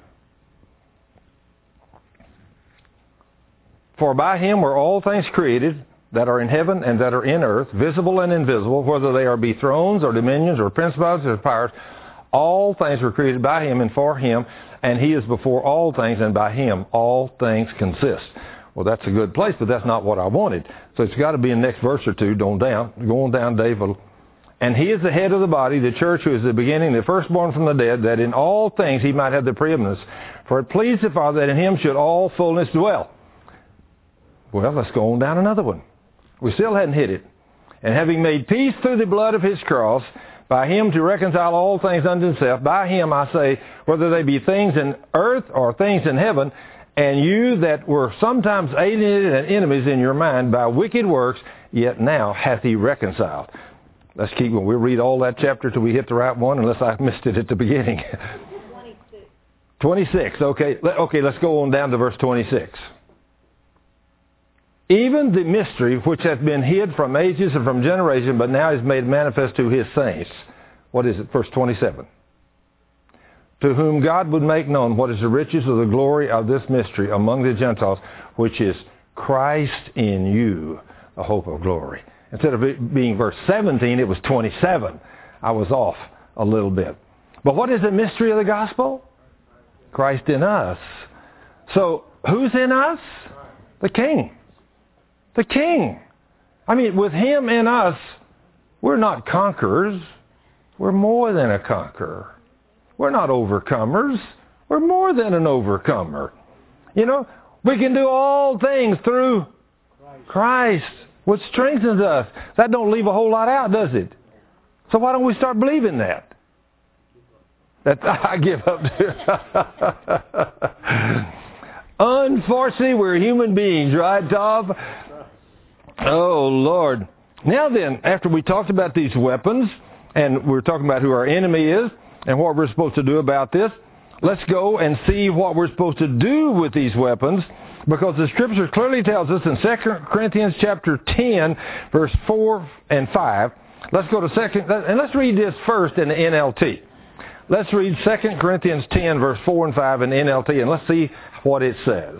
For by him were all things created that are in heaven and that are in earth, visible and invisible, whether they are be thrones or dominions or principalities or powers. All things were created by him and for him, and he is before all things, and by him all things consist. Well, that's a good place, but that's not what I wanted. So it's got to be in the next verse or two. Don't down. Go on down, Dave. And he is the head of the body, the church, who is the beginning, the firstborn from the dead, that in all things he might have the preeminence. For it pleased the Father that in him should all fullness dwell. Well, let's go on down another one. We still hadn't hit it. And having made peace through the blood of his cross, by him to reconcile all things unto himself, by him, I say, whether they be things in earth or things in heaven, and you that were sometimes alienated and enemies in your mind by wicked works, yet now hath he reconciled. Let's keep going. We'll read all that chapter till we hit the right one, unless I missed it at the beginning. twenty-six. twenty-six, okay. Okay, let's go on down to verse twenty-six. Even the mystery which hath been hid from ages and from generation, but now is made manifest to his saints. What is it? Verse twenty-seven. To whom God would make known what is the riches of the glory of this mystery among the Gentiles, which is Christ in you, a hope of glory. Instead of it being verse seventeen, it was twenty-seven. I was off a little bit. But what is the mystery of the gospel? Christ in us. So, who's in us? The King. The King. I mean, with him in us, we're not conquerors. We're more than a conqueror. We're not overcomers. We're more than an overcomer. You know, we can do all things through Christ, which strengthens us. That don't leave a whole lot out, does it? So why don't we start believing that? That I give up to. Unfortunately, we're human beings, right, Tom? Oh, Lord. Now then, after we talked about these weapons, and we're talking about who our enemy is, and what we're supposed to do about this, let's go and see what we're supposed to do with these weapons, because the Scripture clearly tells us in Second Corinthians chapter ten, verse four and five. Let's go to second, and let's read this first in the N L T. Let's read Second Corinthians ten, verse four and five in N L T, and let's see what it says.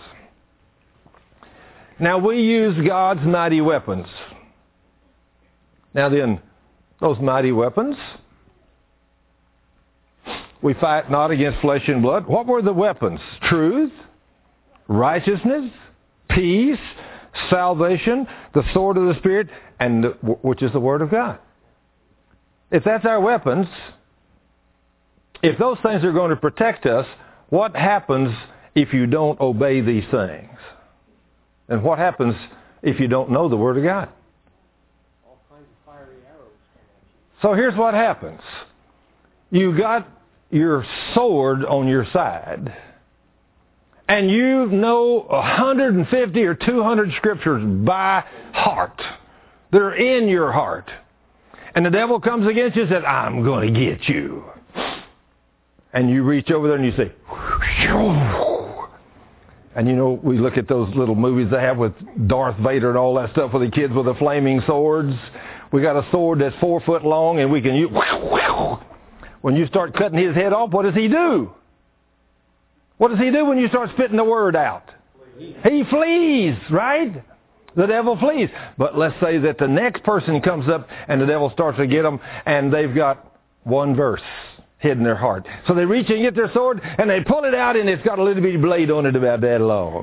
Now we use God's mighty weapons. Now then, those mighty weapons, we fight not against flesh and blood. What were the weapons? Truth, righteousness, peace, salvation, the sword of the Spirit, and the, which is the Word of God. If that's our weapons, if those things are going to protect us, what happens if you don't obey these things? And what happens if you don't know the Word of God? All kinds of fiery arrows come at you. So here's what happens. You got your sword on your side, and you know one hundred fifty or two hundred scriptures by heart. They're in your heart. And the devil comes against you and says, I'm going to get you. And you reach over there and you say, and you know, we look at those little movies they have with Darth Vader and all that stuff with the kids with the flaming swords. We got a sword that's four foot long and we can use. When you start cutting his head off, what does he do? What does he do when you start spitting the word out? He flees, right? The devil flees. But let's say that the next person comes up and the devil starts to get them and they've got one verse hid in their heart. So they reach and get their sword and they pull it out and it's got a little bitty blade on it about that long.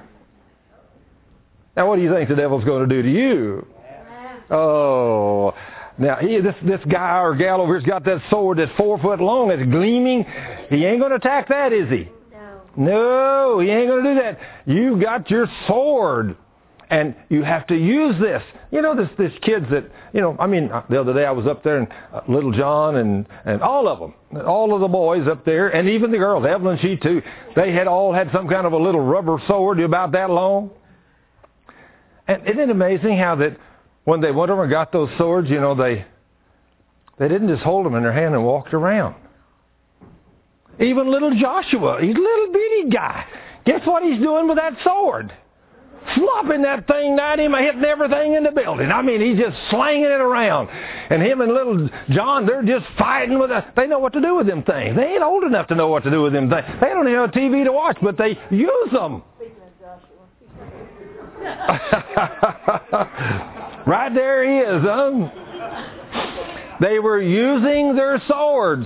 Now what do you think the devil's going to do to you? Oh, now he, this this guy or gal over here's got that sword that's four foot long, that's gleaming. He ain't going to attack that, is he? No, he ain't going to do that. You got your sword. And you have to use this. You know, this this kids that, you know, I mean, the other day I was up there and uh, little John and, and all of them, all of the boys up there, and even the girls, Evelyn, she too, they had all had some kind of a little rubber sword about that long. And isn't it amazing how that when they went over and got those swords, you know, they they didn't just hold them in their hand and walked around. Even little Joshua, he's a little bitty guy. Guess what he's doing with that sword? Flopping that thing at him, hitting everything in the building. I mean, he's just slanging it around. And him and little John, they're just fighting with it. They know what to do with them things. They ain't old enough to know what to do with them things. They don't even have a T V to watch, but they use them. Right there he is, huh? They were using their swords.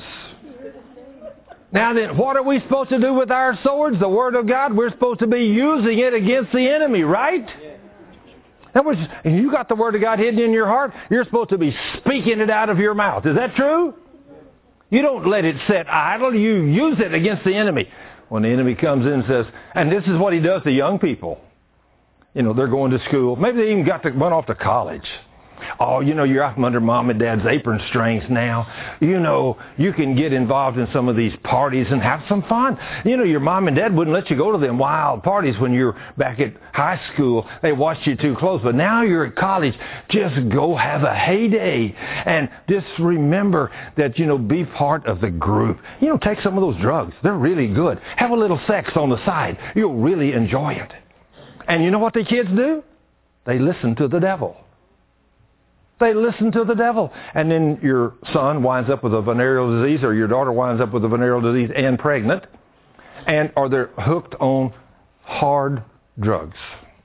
Now then, what are we supposed to do with our swords? The Word of God, we're supposed to be using it against the enemy, right? That was, you got the Word of God hidden in your heart, you're supposed to be speaking it out of your mouth. Is that true? You don't let it sit idle. You use it against the enemy. When the enemy comes in and says, and this is what he does to young people. You know, they're going to school. Maybe they even got to run off to college. Oh, you know, you're out from under mom and dad's apron strings now. You know, you can get involved in some of these parties and have some fun. You know, your mom and dad wouldn't let you go to them wild parties when you were back at high school. They watched you too close. But now you're at college. Just go have a heyday. And just remember that, you know, be part of the group. You know, take some of those drugs. They're really good. Have a little sex on the side. You'll really enjoy it. And you know what the kids do? They listen to the devil. They listen to the devil. And then your son winds up with a venereal disease or your daughter winds up with a venereal disease and pregnant. And or they're hooked on hard drugs.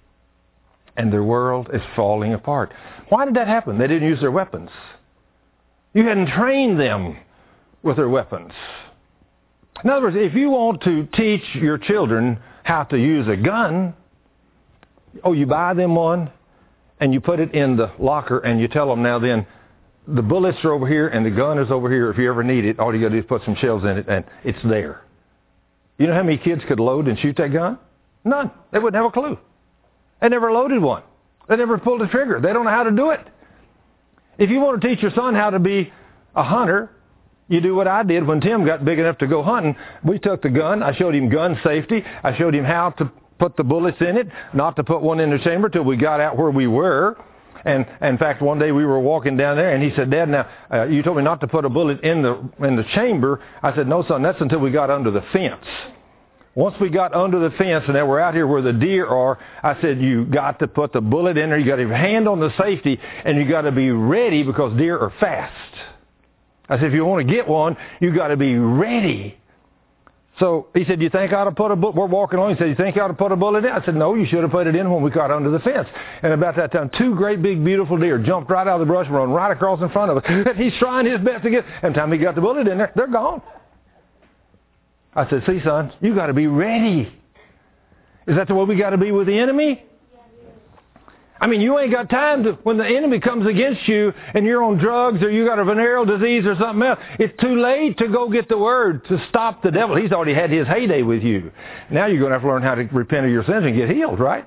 And their world is falling apart. Why did that happen? They didn't use their weapons. You hadn't trained them with their weapons. In other words, if you want to teach your children how to use a gun, oh, you buy them one, and you put it in the locker, and you tell them, now then, the bullets are over here, and the gun is over here. If you ever need it, all you got to do is put some shells in it, and it's there. You know how many kids could load and shoot that gun? None. They wouldn't have a clue. They never loaded one. They never pulled a trigger. They don't know how to do it. If you want to teach your son how to be a hunter, you do what I did when Tim got big enough to go hunting. We took the gun. I showed him gun safety. I showed him how to put the bullets in it, not to put one in the chamber till we got out where we were. And in fact, one day we were walking down there, and he said, Dad, now, uh, you told me not to put a bullet in the in the chamber. I said, no, son, that's until we got under the fence. Once we got under the fence, and then we're out here where the deer are, I said, you got to put the bullet in there. You got to have your hand on the safety, and you got to be ready because deer are fast. I said, if you want to get one, you got to be ready. So he said, you think I ought to put a bullet? We're walking along. He said, you think I ought to put a bullet in? I said, no, you should have put it in when we got under the fence. And about that time, two great big beautiful deer jumped right out of the brush and run right across in front of us. And he's trying his best to get, and time he got the bullet in there, they're gone. I said, see, son, you got to be ready. Is that the way we got to be with the enemy? I mean, you ain't got time to, when the enemy comes against you and you're on drugs or you got a venereal disease or something else, it's too late to go get the word to stop the devil. He's already had his heyday with you. Now you're going to have to learn how to repent of your sins and get healed, right?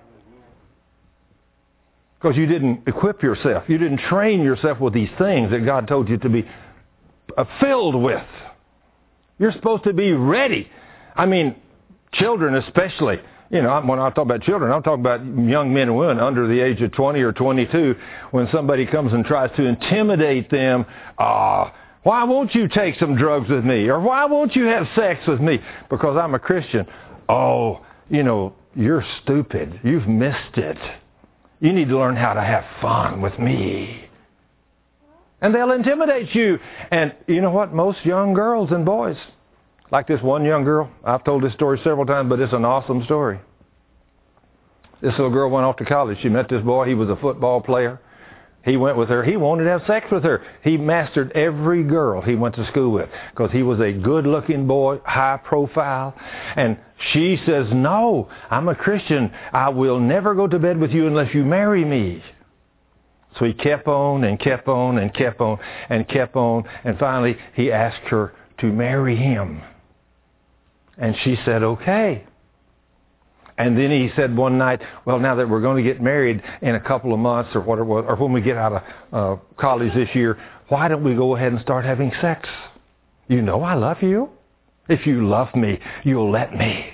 Because you didn't equip yourself. You didn't train yourself with these things that God told you to be filled with. You're supposed to be ready. I mean, children especially. You know, when I talk about children, I'm talking about young men and women under the age of twenty or twenty-two. When somebody comes and tries to intimidate them, ah, uh, why won't you take some drugs with me? Or why won't you have sex with me? Because I'm a Christian. Oh, you know, you're stupid. You've missed it. You need to learn how to have fun with me. And they'll intimidate you. And you know what? Most young girls and boys, like this one young girl, I've told this story several times, but it's an awesome story. This little girl went off to college. She met this boy. He was a football player. He went with her. He wanted to have sex with her. He mastered every girl he went to school with because he was a good-looking boy, high profile. And she says, no, I'm a Christian. I will never go to bed with you unless you marry me. So he kept on and kept on and kept on and kept on. And finally, he asked her to marry him. And she said, okay. And then he said one night, well, now that we're going to get married in a couple of months or whatever, or when we get out of uh, college this year, why don't we go ahead and start having sex? You know I love you. If you love me, you'll let me.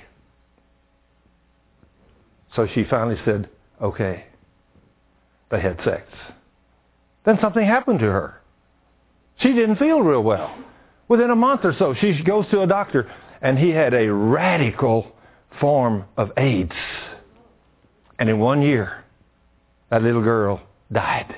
So she finally said, okay. They had sex. Then something happened to her. She didn't feel real well. Within a month or so, she goes to a doctor, and he had a radical form of AIDS. And in one year, that little girl died.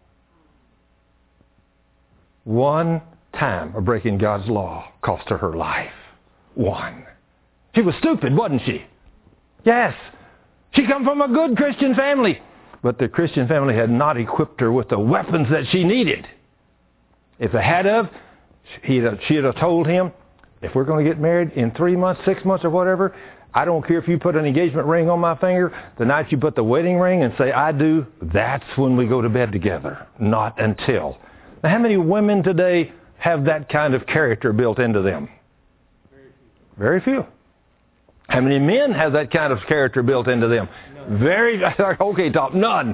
One time of breaking God's law cost her her life. One. She was stupid, wasn't she? Yes. She come from a good Christian family. But the Christian family had not equipped her with the weapons that she needed. If they had of, He'd have, she'd have told him, if we're going to get married in three months, six months or whatever, I don't care if you put an engagement ring on my finger. The night you put the wedding ring and say, I do, that's when we go to bed together. Not until. Now, how many women today have that kind of character built into them? Very few. Very few. How many men have that kind of character built into them? None. Very, okay, Tom, none.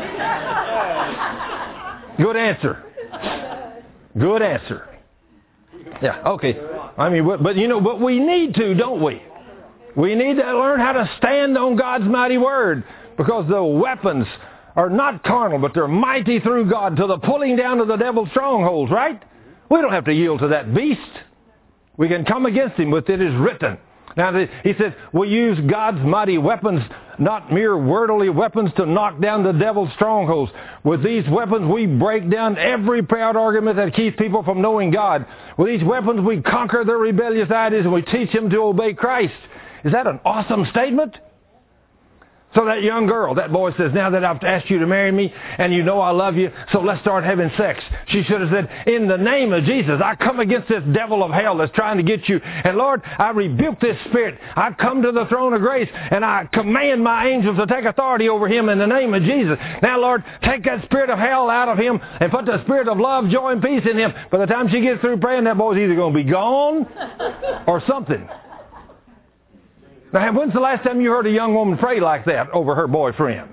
Good answer. Good answer. Yeah, okay. I mean, but, but you know, but we need to, don't we? We need to learn how to stand on God's mighty word, because the weapons are not carnal, but they're mighty through God to the pulling down of the devil's strongholds, right? We don't have to yield to that beast. We can come against him with it is written. Now, he says, we use God's mighty weapons, not mere worldly weapons, to knock down the devil's strongholds. With these weapons, we break down every proud argument that keeps people from knowing God. With these weapons, we conquer their rebellious ideas and we teach them to obey Christ. Is that an awesome statement? So that young girl, that boy says, now that I've asked you to marry me and you know I love you, so let's start having sex. She should have said, in the name of Jesus, I come against this devil of hell that's trying to get you. And Lord, I rebuke this spirit. I come to the throne of grace and I command my angels to take authority over him in the name of Jesus. Now, Lord, take that spirit of hell out of him and put the spirit of love, joy, and peace in him. By the time she gets through praying, that boy's either going to be gone or something. Now, when's the last time you heard a young woman pray like that over her boyfriend?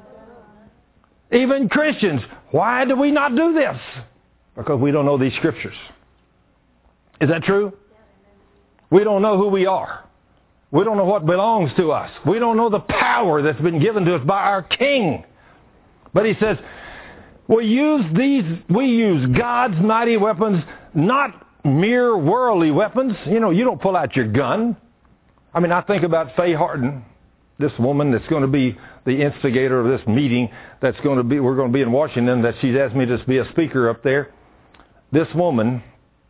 Even Christians, why do we not do this? Because we don't know these scriptures. Is that true? We don't know who we are. We don't know what belongs to us. We don't know the power that's been given to us by our King. But he says, we use these, we use God's mighty weapons, not mere worldly weapons. You know, you don't pull out your gun. I mean, I think about Faye Harden, this woman that's going to be the instigator of this meeting that's going to be, we're going to be in Washington, that she's asked me to be a speaker up there. This woman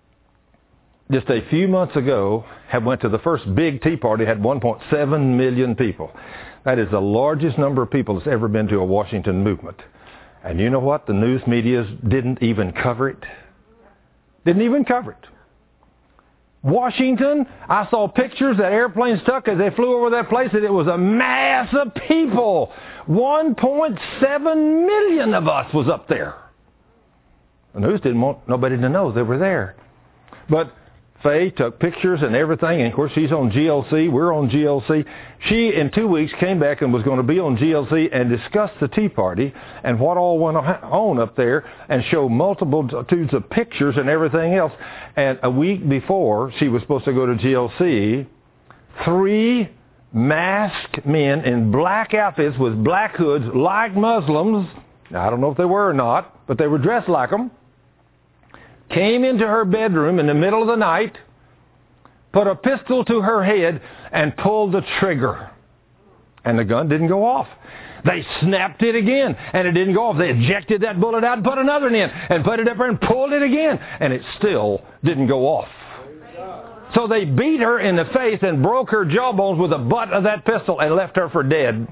just a few months ago, had went to the first big Tea Party, had one point seven million people. That is the largest number of people that's ever been to a Washington movement. And you know what? The news media didn't even cover it. Didn't even cover it. Washington, I saw pictures that airplanes took as they flew over that place, and it was a mass of people. one point seven million of us was up there. The news didn't want nobody to know they were there. But Faye took pictures and everything, and of course she's on G L C, we're on G L C. She, in two weeks, came back and was going to be on G L C and discuss the Tea Party and what all went on up there and show multitudes of pictures and everything else. And a week before she was supposed to go to G L C, three masked men in black outfits with black hoods like Muslims, now, I don't know if they were or not, but they were dressed like them, came into her bedroom in the middle of the night, put a pistol to her head, and pulled the trigger. And the gun didn't go off. They snapped it again, and it didn't go off. They ejected that bullet out and put another in, and put it up there and pulled it again, and it still didn't go off. So they beat her in the face and broke her jawbones with the butt of that pistol and left her for dead.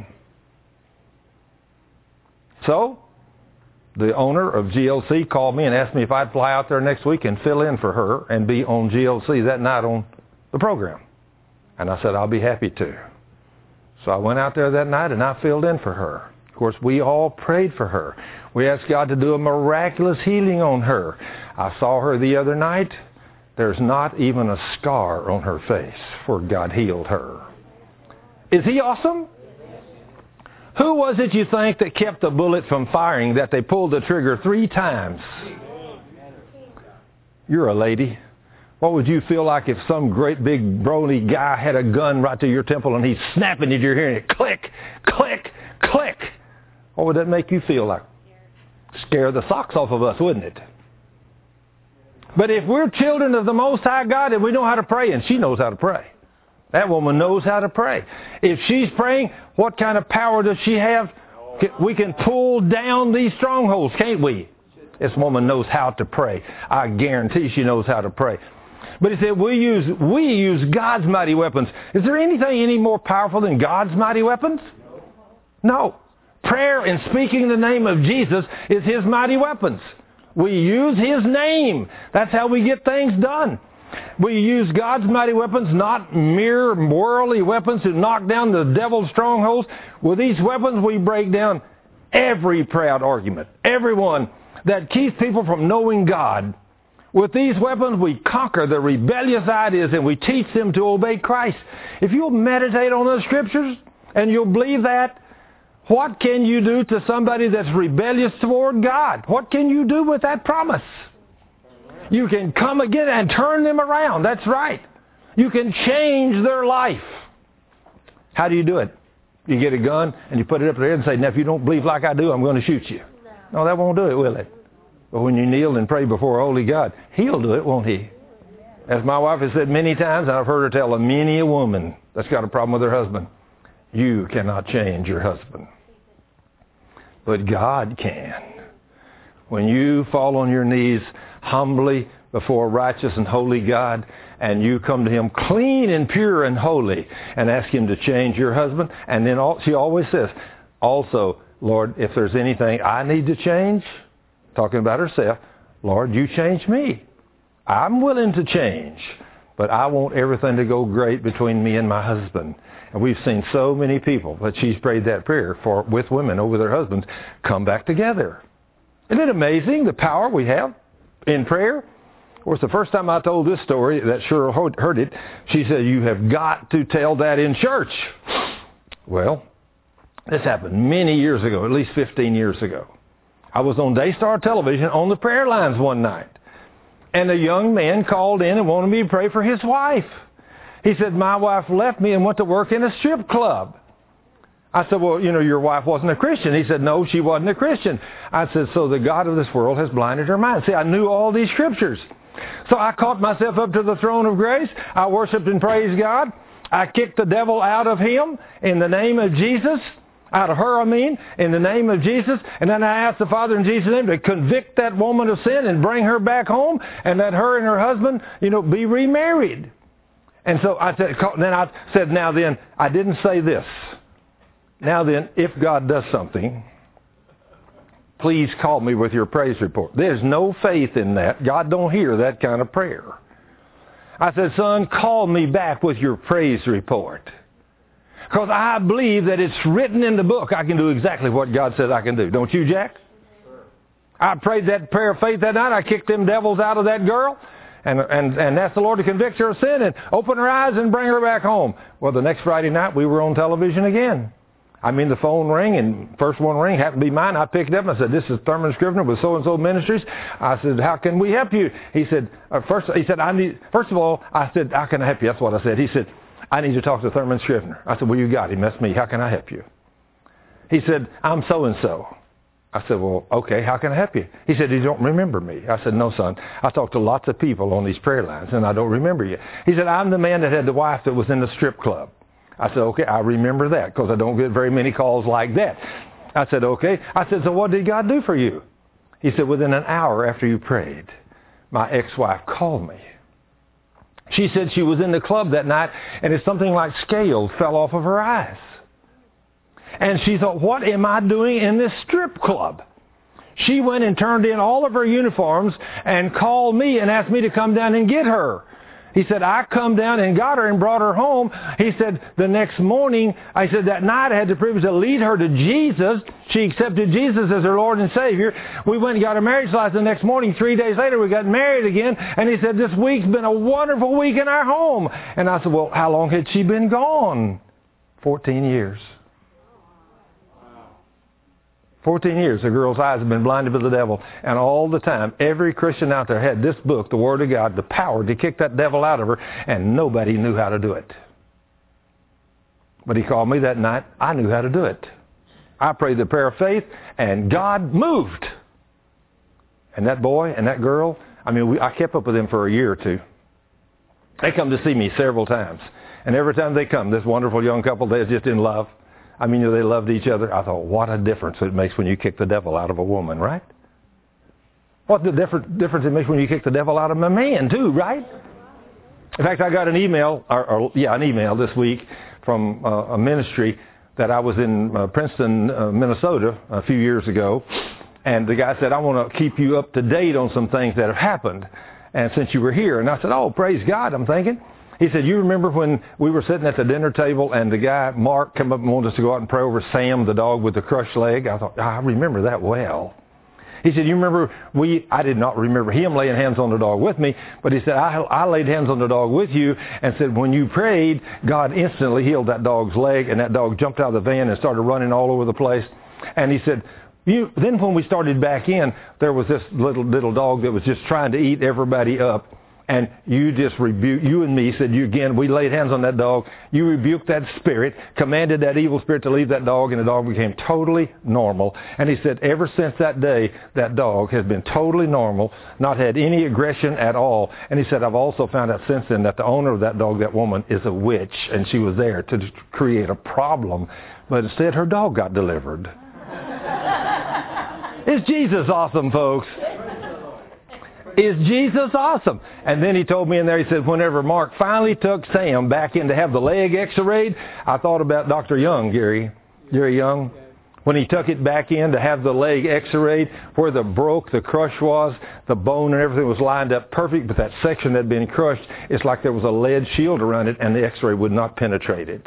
So the owner of G L C called me and asked me if I'd fly out there next week and fill in for her and be on G L C that night on the program. And I said, I'll be happy to. So I went out there that night and I filled in for her. Of course, we all prayed for her. We asked God to do a miraculous healing on her. I saw her the other night. There's not even a scar on her face, for God healed her. Is He awesome? Who was it you think that kept the bullet from firing, that they pulled the trigger three times? You're a lady. What would you feel like if some great big brony guy had a gun right to your temple and he's snapping at your hearing it, click, click, click? What would that make you feel like? Scare the socks off of us, wouldn't it? But if we're children of the Most High God and we know how to pray, and she knows how to pray. That woman knows how to pray. If she's praying, what kind of power does she have? We can pull down these strongholds, can't we? This woman knows how to pray. I guarantee she knows how to pray. But he said, we use, we use God's mighty weapons. Is there anything any more powerful than God's mighty weapons? No. Prayer and speaking the name of Jesus is His mighty weapons. We use His name. That's how we get things done. We use God's mighty weapons, not mere worldly weapons to knock down the devil's strongholds. With these weapons, we break down every proud argument, everyone that keeps people from knowing God. With these weapons, we conquer the rebellious ideas and we teach them to obey Christ. If you'll meditate on those scriptures and you'll believe that, what can you do to somebody that's rebellious toward God? What can you do with that promise? You can come again and turn them around. That's right. You can change their life. How do you do it? You get a gun and you put it up there and say, now if you don't believe like I do, I'm going to shoot you. No, no that won't do it, will it? But when you kneel and pray before a holy God, He'll do it, won't He? As my wife has said many times, and I've heard her tell a many a woman that's got a problem with her husband, you cannot change your husband. But God can. When you fall on your knees humbly before a righteous and holy God, and you come to Him clean and pure and holy, and ask Him to change your husband, and then all, she always says, also, Lord, if there's anything I need to change, talking about herself, Lord, you change me. I'm willing to change, but I want everything to go great between me and my husband. And we've seen so many people that she's prayed that prayer for with women over their husbands come back together. Isn't it amazing the power we have in prayer? Of course, the first time I told this story, that Cheryl heard it, she said, you have got to tell that in church. Well, this happened many years ago, at least fifteen years ago. I was on Daystar Television on the prayer lines one night. And a young man called in and wanted me to pray for his wife. He said, my wife left me and went to work in a strip club. I said, well, you know, your wife wasn't a Christian. He said, no, she wasn't a Christian. I said, so the God of this world has blinded her mind. See, I knew all these scriptures. So I caught myself up to the throne of grace. I worshiped and praised God. I kicked the devil out of him in the name of Jesus. out of her, I mean, in the name of Jesus. And then I asked the Father in Jesus' name to convict that woman of sin and bring her back home and let her and her husband, you know, be remarried. And so I said, then I said, now then, I didn't say this. Now then, if God does something, please call me with your praise report. There's no faith in that. God don't hear that kind of prayer. I said, son, call me back with your praise report. Because I believe that it's written in the book. I can do exactly what God says I can do. Don't you, Jack? I prayed that prayer of faith that night. I kicked them devils out of that girl. And, and, and asked the Lord to convict her of sin and open her eyes and bring her back home. Well, the next Friday night, we were on television again. I mean, the phone rang, and first one rang happened to be mine. I picked it up and I said, this is Thurman Scrivener with so-and-so Ministries. I said, how can we help you? He said, uh, first, he said, I need, first of all, I said, how can I help you? That's what I said. He said, I need to talk to Thurman Scrivener. I said, well, you got him. That's me. How can I help you? He said, I'm so-and-so. I said, well, okay, how can I help you? He said, you don't remember me. I said, no, son. I talked to lots of people on these prayer lines, and I don't remember you. He said, I'm the man that had the wife that was in the strip club. I said, okay, I remember that because I don't get very many calls like that. I said, okay. I said, so what did God do for you? He said, within an hour after you prayed, my ex-wife called me. She said she was in the club that night, and it's something like scales fell off of her eyes. And she thought, what am I doing in this strip club? She went and turned in all of her uniforms and called me and asked me to come down and get her. He said, I come down and got her and brought her home. He said, the next morning, I said, that night I had the privilege to lead her to Jesus. She accepted Jesus as her Lord and Savior. We went and got her marriage license the next morning. Three days later, we got married again. And he said, this week's been a wonderful week in our home. And I said, well, how long had she been gone? fourteen years. fourteen years, the girl's eyes have been blinded by the devil. And all the time, every Christian out there had this book, the Word of God, the power to kick that devil out of her, and nobody knew how to do it. But he called me that night. I knew how to do it. I prayed the prayer of faith, and God moved. And that boy and that girl, I mean, we, I kept up with them for a year or two. They come to see me several times. And every time they come, this wonderful young couple, they're just in love. I mean, they loved each other. I thought, what a difference it makes when you kick the devil out of a woman, right? What the different difference it makes when you kick the devil out of a man, too, right? In fact, I got an email, or, or yeah, an email this week from uh, a ministry that I was in uh, Princeton, uh, Minnesota a few years ago. And the guy said, I want to keep you up to date on some things that have happened. And since you were here, and I said, oh, praise God, I'm thinking. He said, you remember when we were sitting at the dinner table and the guy, Mark, came up and wanted us to go out and pray over Sam, the dog with the crushed leg? I thought, I remember that well. He said, you remember we, I did not remember him laying hands on the dog with me, but he said, I, I laid hands on the dog with you and said, when you prayed, God instantly healed that dog's leg, and that dog jumped out of the van and started running all over the place. And he said, you, then when we started back in, there was this little, little dog that was just trying to eat everybody up. And you just rebuked, you and me said, you again, we laid hands on that dog. You rebuked that spirit, commanded that evil spirit to leave that dog, and the dog became totally normal. And he said, ever since that day, that dog has been totally normal, not had any aggression at all. And he said, I've also found out since then that the owner of that dog, that woman, is a witch, and she was there to create a problem. But instead, her dog got delivered. Is Jesus awesome, folks? Is Jesus awesome? And then he told me in there, he said, whenever Mark finally took Sam back in to have the leg x-rayed, I thought about Doctor Young, Gary, Gary Young. When he took it back in to have the leg x-rayed, where the broke, the crush was, the bone and everything was lined up perfect, but that section that had been crushed, it's like there was a lead shield around it and the x-ray would not penetrate it.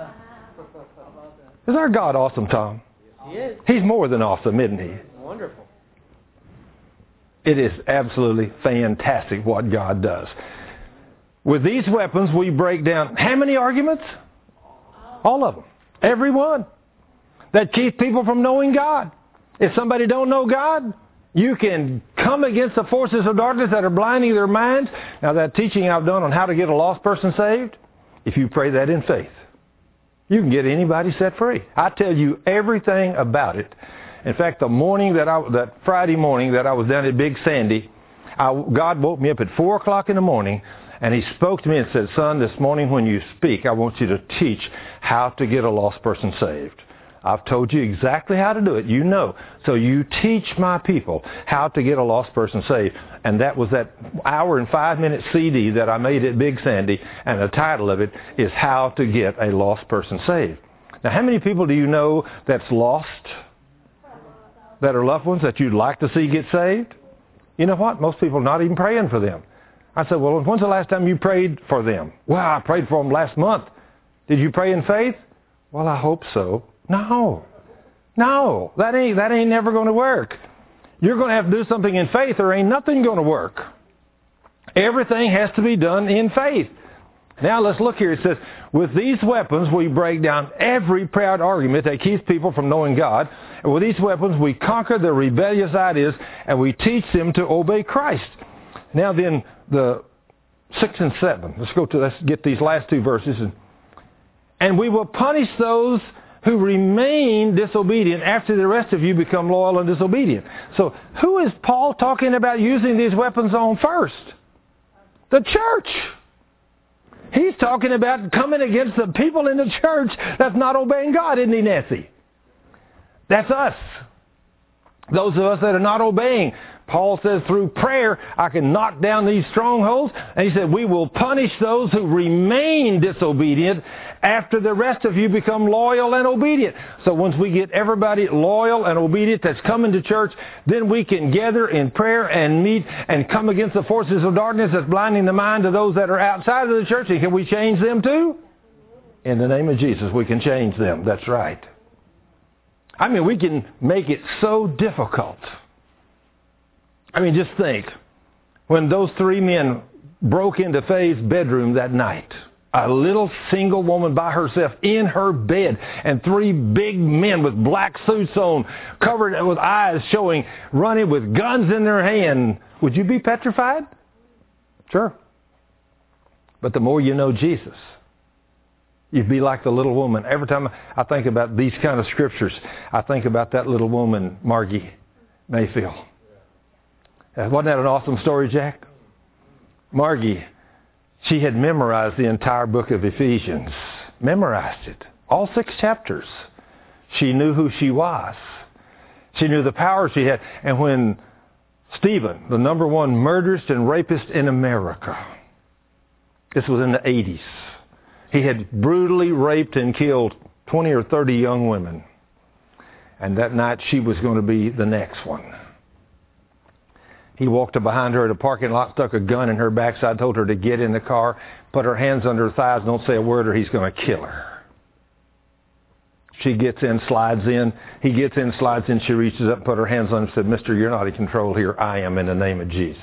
Is our God awesome, Tom? He is. He's more than awesome, isn't he? Wonderful. It is absolutely fantastic what God does. With these weapons, we break down how many arguments? All of them. Every one. That keep people from knowing God. If somebody don't know God, you can come against the forces of darkness that are blinding their minds. Now, that teaching I've done on how to get a lost person saved, if you pray that in faith, you can get anybody set free. I tell you everything about it. In fact, the morning that I, that Friday morning that I was down at Big Sandy, I, God woke me up at four o'clock in the morning, and He spoke to me and said, son, this morning when you speak, I want you to teach how to get a lost person saved. I've told you exactly how to do it. You know. So you teach my people how to get a lost person saved. And that was that hour and five minute C D that I made at Big Sandy. And the title of it is How to Get a Lost Person Saved. Now, how many people do you know that's lost? That are loved ones that you'd like to see get saved? You know what? Most people are not even praying for them. I said, well, when's the last time you prayed for them? Well, I prayed for them last month. Did you pray in faith? Well, I hope so. No. No. That ain't, that ain't never going to work. You're going to have to do something in faith or ain't nothing going to work. Everything has to be done in faith. Now let's look here. It says, with these weapons we break down every proud argument that keeps people from knowing God. And with these weapons we conquer the rebellious ideas and we teach them to obey Christ. Now then, the six and seven. Let's go to, let's get these last two verses. And, and we will punish those who remain disobedient after the rest of you become loyal and disobedient. So who is Paul talking about using these weapons on first? The church. He's talking about coming against the people in the church that's not obeying God, isn't he, Nancy? That's us. Those of us that are not obeying. Paul says through prayer, I can knock down these strongholds. And he said, we will punish those who remain disobedient after the rest of you become loyal and obedient. So once we get everybody loyal and obedient that's coming to church, then we can gather in prayer and meet and come against the forces of darkness that's blinding the mind of those that are outside of the church. And can we change them too? In the name of Jesus, we can change them. That's right. I mean, we can make it so difficult. I mean, just think, when those three men broke into Faye's bedroom that night, a little single woman by herself in her bed, and three big men with black suits on, covered with eyes showing, running with guns in their hand, would you be petrified? Sure. But the more you know Jesus, you'd be like the little woman. Every time I think about these kind of scriptures, I think about that little woman, Margie Mayfield. Wasn't that an awesome story, Jack? Margie, she had memorized the entire book of Ephesians. Memorized it. All six chapters. She knew who she was. She knew the power she had. And when Stephen, the number one murderist and rapist in America, this was in the eighties, he had brutally raped and killed twenty or thirty young women. And that night she was going to be the next one. He walked up behind her at a parking lot, stuck a gun in her backside, told her to get in the car, put her hands under her thighs, don't say a word or he's going to kill her. She gets in, slides in. He gets in, slides in. She reaches up, put her hands on him and said, Mister, you're not in control here. I am in the name of Jesus.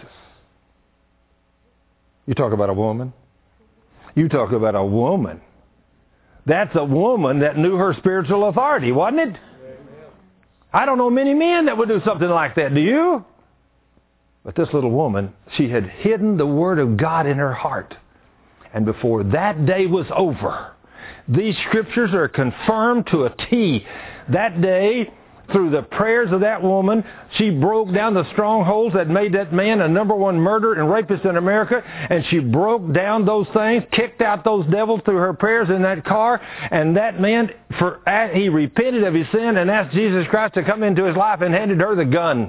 You talk about a woman? You talk about a woman. That's a woman that knew her spiritual authority, wasn't it? I don't know many men that would do something like that. Do you? But this little woman, she had hidden the Word of God in her heart. And before that day was over, these scriptures are confirmed to a T. That day, through the prayers of that woman, she broke down the strongholds that made that man a number one murderer and rapist in America. And she broke down those things, kicked out those devils through her prayers in that car. And that man, for he repented of his sin and asked Jesus Christ to come into his life and handed her the gun.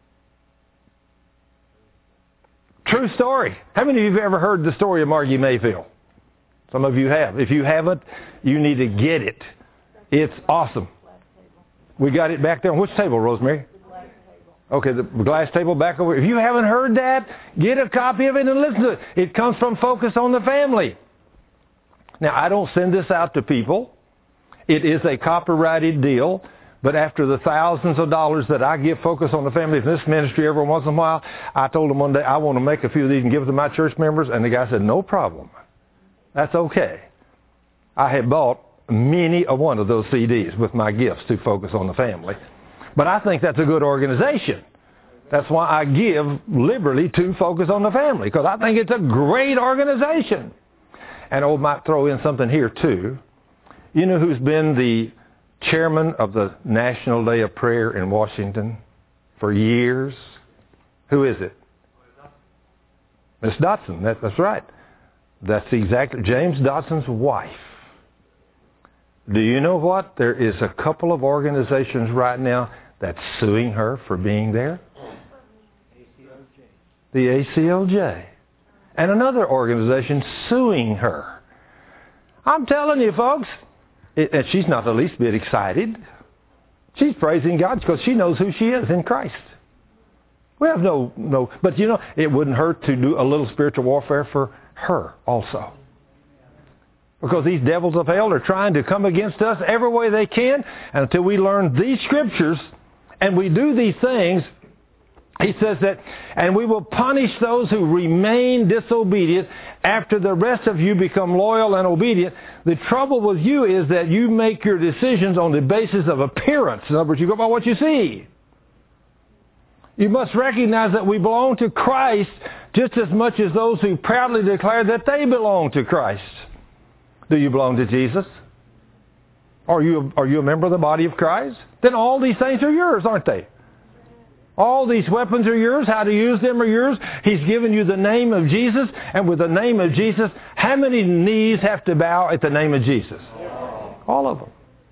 True story. How many of you have ever heard the story of Margie Mayfield? Some of you have. If you haven't, you need to get it. It's awesome. We got it back there. On which table, Rosemary? The glass table. Okay, the glass table back over. If you haven't heard that, get a copy of it and listen to it. It comes from Focus on the Family. Now, I don't send this out to people. It is a copyrighted deal. But after the thousands of dollars that I give Focus on the Family in this ministry every once in a while, I told them one day, I want to make a few of these and give them to my church members. And the guy said, no problem. That's okay. I had bought many a one of those C Ds with my gifts to Focus on the Family. But I think that's a good organization. That's why I give liberally to Focus on the Family, because I think it's a great organization. And I might throw in something here too. You know who's been the chairman of the National Day of Prayer in Washington for years? Who is it? Miss Dotson. That, that's right. That's exactly James Dotson's wife. Do you know what? There is a couple of organizations right now that's suing her for being there. The A C L J. And another organization suing her. I'm telling you, folks, it, and she's not the least bit excited. She's praising God because she knows who she is in Christ. We have no, no, but you know, it wouldn't hurt to do a little spiritual warfare for her also. Because these devils of hell are trying to come against us every way they can. And until we learn these scriptures and we do these things, he says that, and we will punish those who remain disobedient after the rest of you become loyal and obedient. The trouble with you is that you make your decisions on the basis of appearance. In other words, you go by what you see. You must recognize that we belong to Christ just as much as those who proudly declare that they belong to Christ. Do you belong to Jesus? Are you, are you a member of the body of Christ? Then all these things are yours, aren't they? All these weapons are yours. How to use them are yours. He's given you the name of Jesus. And with the name of Jesus, how many knees have to bow at the name of Jesus? All of them.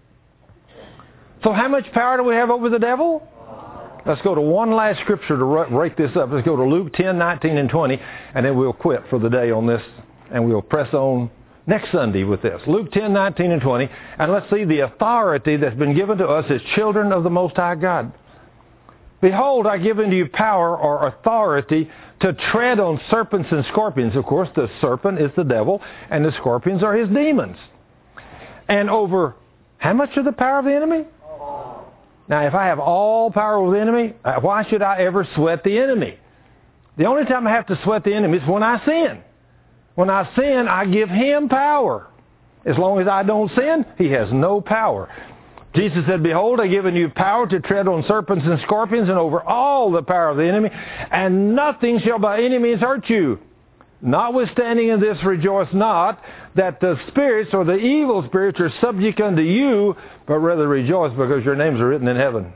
So how much power do we have over the devil? Let's go to one last scripture to break this up. Let's go to Luke ten, nineteen, and twenty. And then we'll quit for the day on this. And we'll press on next Sunday with this. Luke ten, nineteen, and twenty. And let's see the authority that's been given to us as children of the Most High God. Behold, I give unto you power or authority to tread on serpents and scorpions. Of course, the serpent is the devil, and the scorpions are his demons. And over how much of the power of the enemy? Now, if I have all power over the enemy, why should I ever sweat the enemy? The only time I have to sweat the enemy is when I sin. When I sin, I give him power. As long as I don't sin, he has no power. Jesus said, behold, I give unto you power to tread on serpents and scorpions and over all the power of the enemy, and nothing shall by any means hurt you. Notwithstanding in this rejoice not that the spirits or the evil spirits are subject unto you, but rather rejoice because your names are written in heaven.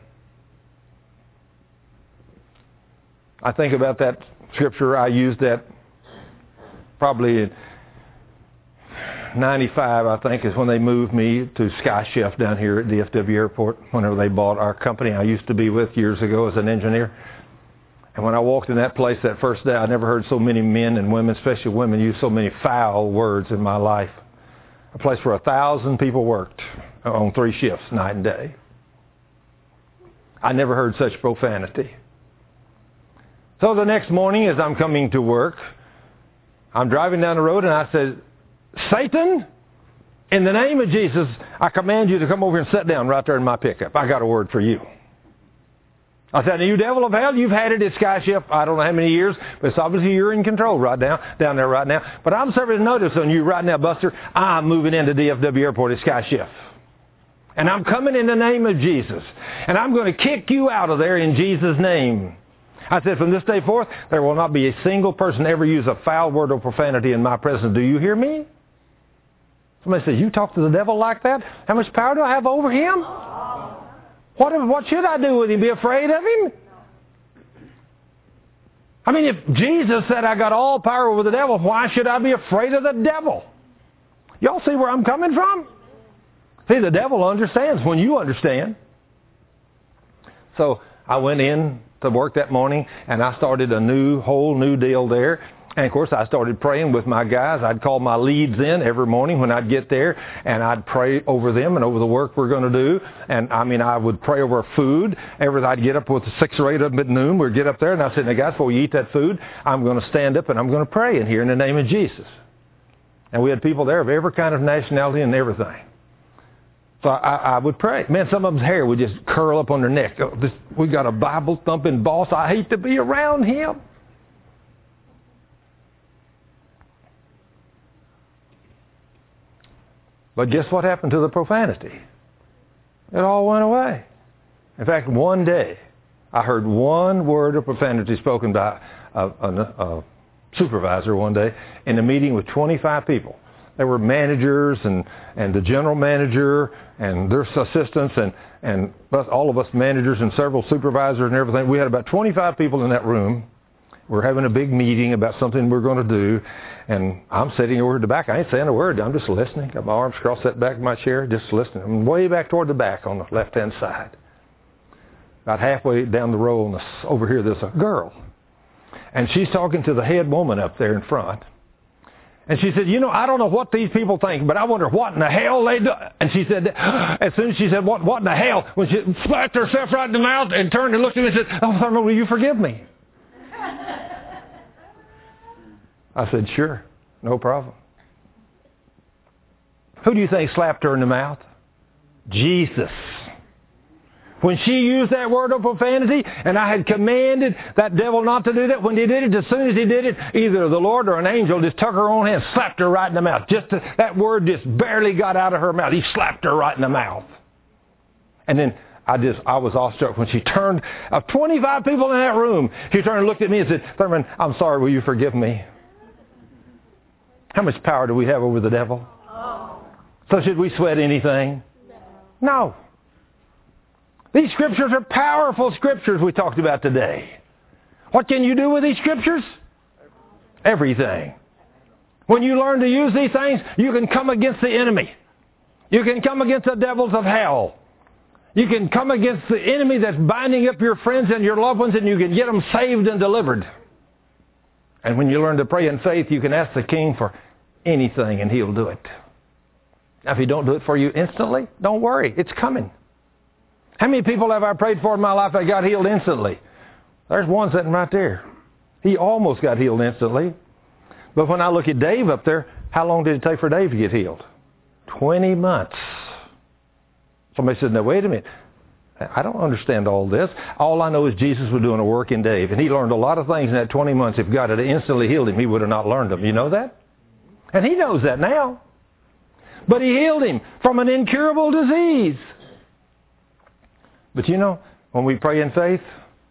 I think about that scripture. I used that probably in ninety-five, I think, is when they moved me to Sky Chef down here at D F W Airport, whenever they bought our company I used to be with years ago as an engineer. And when I walked in that place that first day, I never heard so many men and women, especially women, use so many foul words in my life. A place where a thousand people worked on three shifts, night and day. I never heard such profanity. So the next morning, as I'm coming to work, I'm driving down the road and I said, Satan, in the name of Jesus, I command you to come over and sit down right there in my pickup. I got a word for you. I said, you devil of hell, you've had it at Sky Chef, I don't know how many years, but it's obviously you're in control right now, down there right now. But I'm serving notice on you right now, Buster. I'm moving into D F W Airport at Sky Chef. And I'm coming in the name of Jesus. And I'm going to kick you out of there in Jesus' name. I said, from this day forth, there will not be a single person ever use a foul word or profanity in my presence. Do you hear me? Somebody says, you talk to the devil like that? How much power do I have over him? What, what should I do with him? Be afraid of him? I mean, if Jesus said I got all power over the devil, why should I be afraid of the devil? Y'all see where I'm coming from? See, the devil understands when you understand. So I went in to work that morning, and I started a new, whole new deal there. And, of course, I started praying with my guys. I'd call my leads in every morning when I'd get there, and I'd pray over them and over the work we're going to do. And, I mean, I would pray over food. Every I'd get up with six or eight of them at noon. We'd get up there, and I'd say, now, guys, before you eat that food, I'm going to stand up and I'm going to pray in here in the name of Jesus. And we had people there of every kind of nationality and everything. So I, I would pray. Man, some of them's hair would just curl up on their neck. Oh, this, we got a Bible-thumping boss. I hate to be around him. But guess what happened to the profanity? It all went away. In fact, one day, I heard one word of profanity spoken by a, a, a supervisor one day in a meeting with twenty-five people. There were managers and, and the general manager and their assistants and, and all of us managers and several supervisors and everything. We had about twenty-five people in that room. We're having a big meeting about something we're going to do, and I'm sitting over at the back. I ain't saying a word. I'm just listening. Got my arms crossed that back of my chair, just listening. I'm way back toward the back on the left-hand side. About halfway down the row on the, over here, there's a girl. And she's talking to the head woman up there in front. And she said, you know, I don't know what these people think, but I wonder what in the hell they do. And she said, as soon as she said, what, what in the hell, when she slapped herself right in the mouth and turned and looked at me and said, oh, no, will you forgive me? I said, sure, no problem. Who do you think slapped her in the mouth? Jesus. When she used that word of profanity, and I had commanded that devil not to do that, when he did it, as soon as he did it, either the Lord or an angel just took her own hand, slapped her right in the mouth. Just to, that word just barely got out of her mouth. He slapped her right in the mouth. And then I just, I was awestruck when she turned, of twenty-five people in that room, she turned and looked at me and said, Thurman, I'm sorry, will you forgive me? How much power do we have over the devil? Oh. So should we sweat anything? No. No. These scriptures are powerful scriptures we talked about today. What can you do with these scriptures? Everything. When you learn to use these things, you can come against the enemy. You can come against the devils of hell. You can come against the enemy that's binding up your friends and your loved ones, and you can get them saved and delivered. And when you learn to pray in faith, you can ask the King for anything, and He'll do it. Now, if He don't do it for you instantly, don't worry. It's coming. How many people have I prayed for in my life that got healed instantly? There's one sitting right there. He almost got healed instantly. But when I look at Dave up there, how long did it take for Dave to get healed? Twenty months. Somebody said, now wait a minute. I don't understand all this. All I know is Jesus was doing a work in Dave. And he learned a lot of things in that twenty months. If God had instantly healed him, he would have not learned them. You know that? And he knows that now. But he healed him from an incurable disease. But you know, when we pray in faith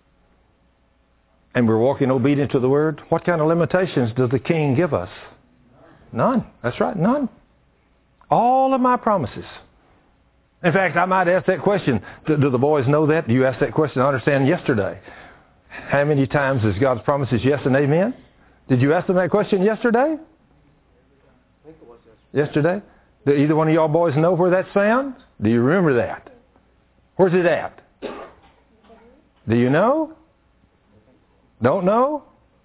and we're walking obedient to the Word, what kind of limitations does the King give us? None. That's right, none. All of my promises. In fact, I might ask that question. Do, do the boys know that? Do you ask that question? I understand yesterday. How many times is God's promises yes and amen? Did you ask them that question yesterday? I think it was yesterday. Yesterday? Do either one of y'all boys know where that's found? Do you remember that? Where's it at? Do you know? Don't know?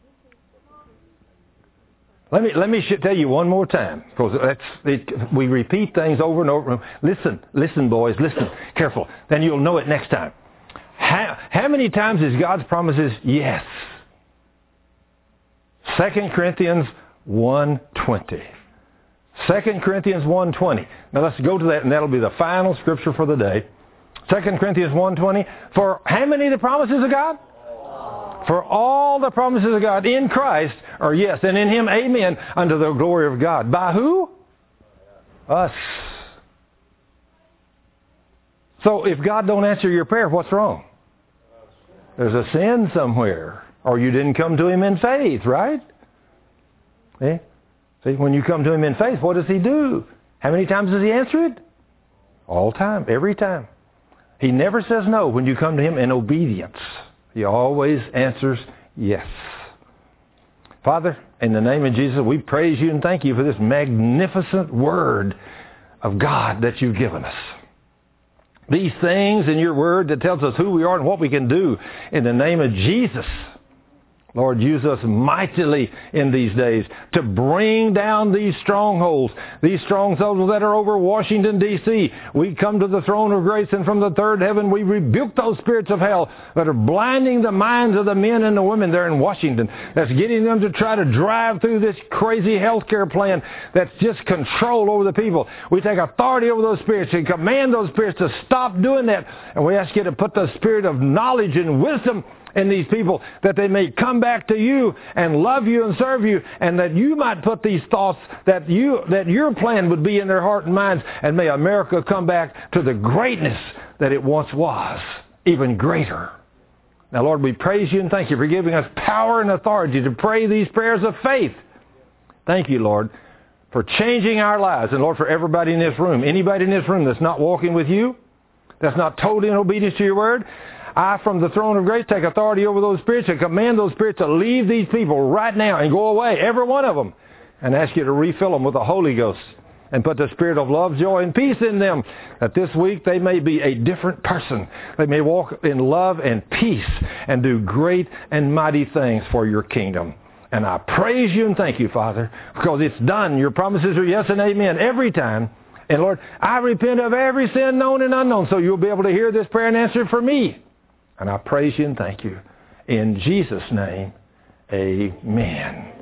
Let me let me sh- tell you one more time, because that's it, we repeat things over and over. Listen, listen, boys, listen, careful. Then you'll know it next time. How, how many times is God's promises yes? Second Corinthians one twenty. Second Corinthians one twenty. Now let's go to that, and that'll be the final scripture for the day. Second Corinthians one twenty. For how many of the promises of God? For all the promises of God in Christ are yes, and in Him amen, unto the glory of God. By who? Us. So if God don't answer your prayer, what's wrong? There's a sin somewhere. Or you didn't come to Him in faith, right? See? See, when you come to Him in faith, what does He do? How many times does He answer it? All time, every time. He never says no when you come to Him in obedience. He always answers yes. Father, in the name of Jesus, we praise You and thank You for this magnificent Word of God that You've given us. These things in Your Word that tells us who we are and what we can do in the name of Jesus. Lord, use us mightily in these days to bring down these strongholds, these strongholds that are over Washington, D C We come to the throne of grace, and from the third heaven we rebuke those spirits of hell that are blinding the minds of the men and the women there in Washington, that's getting them to try to drive through this crazy health care plan that's just control over the people. We take authority over those spirits and command those spirits to stop doing that, and we ask You to put the spirit of knowledge and wisdom in these people, that they may come back to You and love You and serve You, and that You might put these thoughts that you that Your plan would be in their heart and minds, and may America come back to the greatness that it once was, even greater. Now, Lord, we praise You and thank You for giving us power and authority to pray these prayers of faith. Thank You, Lord, for changing our lives. And Lord, for everybody in this room, anybody in this room that's not walking with You, that's not totally in obedience to Your Word, I, from the throne of grace, take authority over those spirits and command those spirits to leave these people right now and go away, every one of them, and ask you to refill them with the Holy Ghost and put the spirit of love, joy, and peace in them, that this week they may be a different person. They may walk in love and peace and do great and mighty things for your kingdom. And I praise you and thank you, Father, because it's done. Your promises are yes and amen every time. And Lord, I repent of every sin known and unknown, so you'll be able to hear this prayer and answer it for me. And I praise you and thank you. In Jesus' name, amen.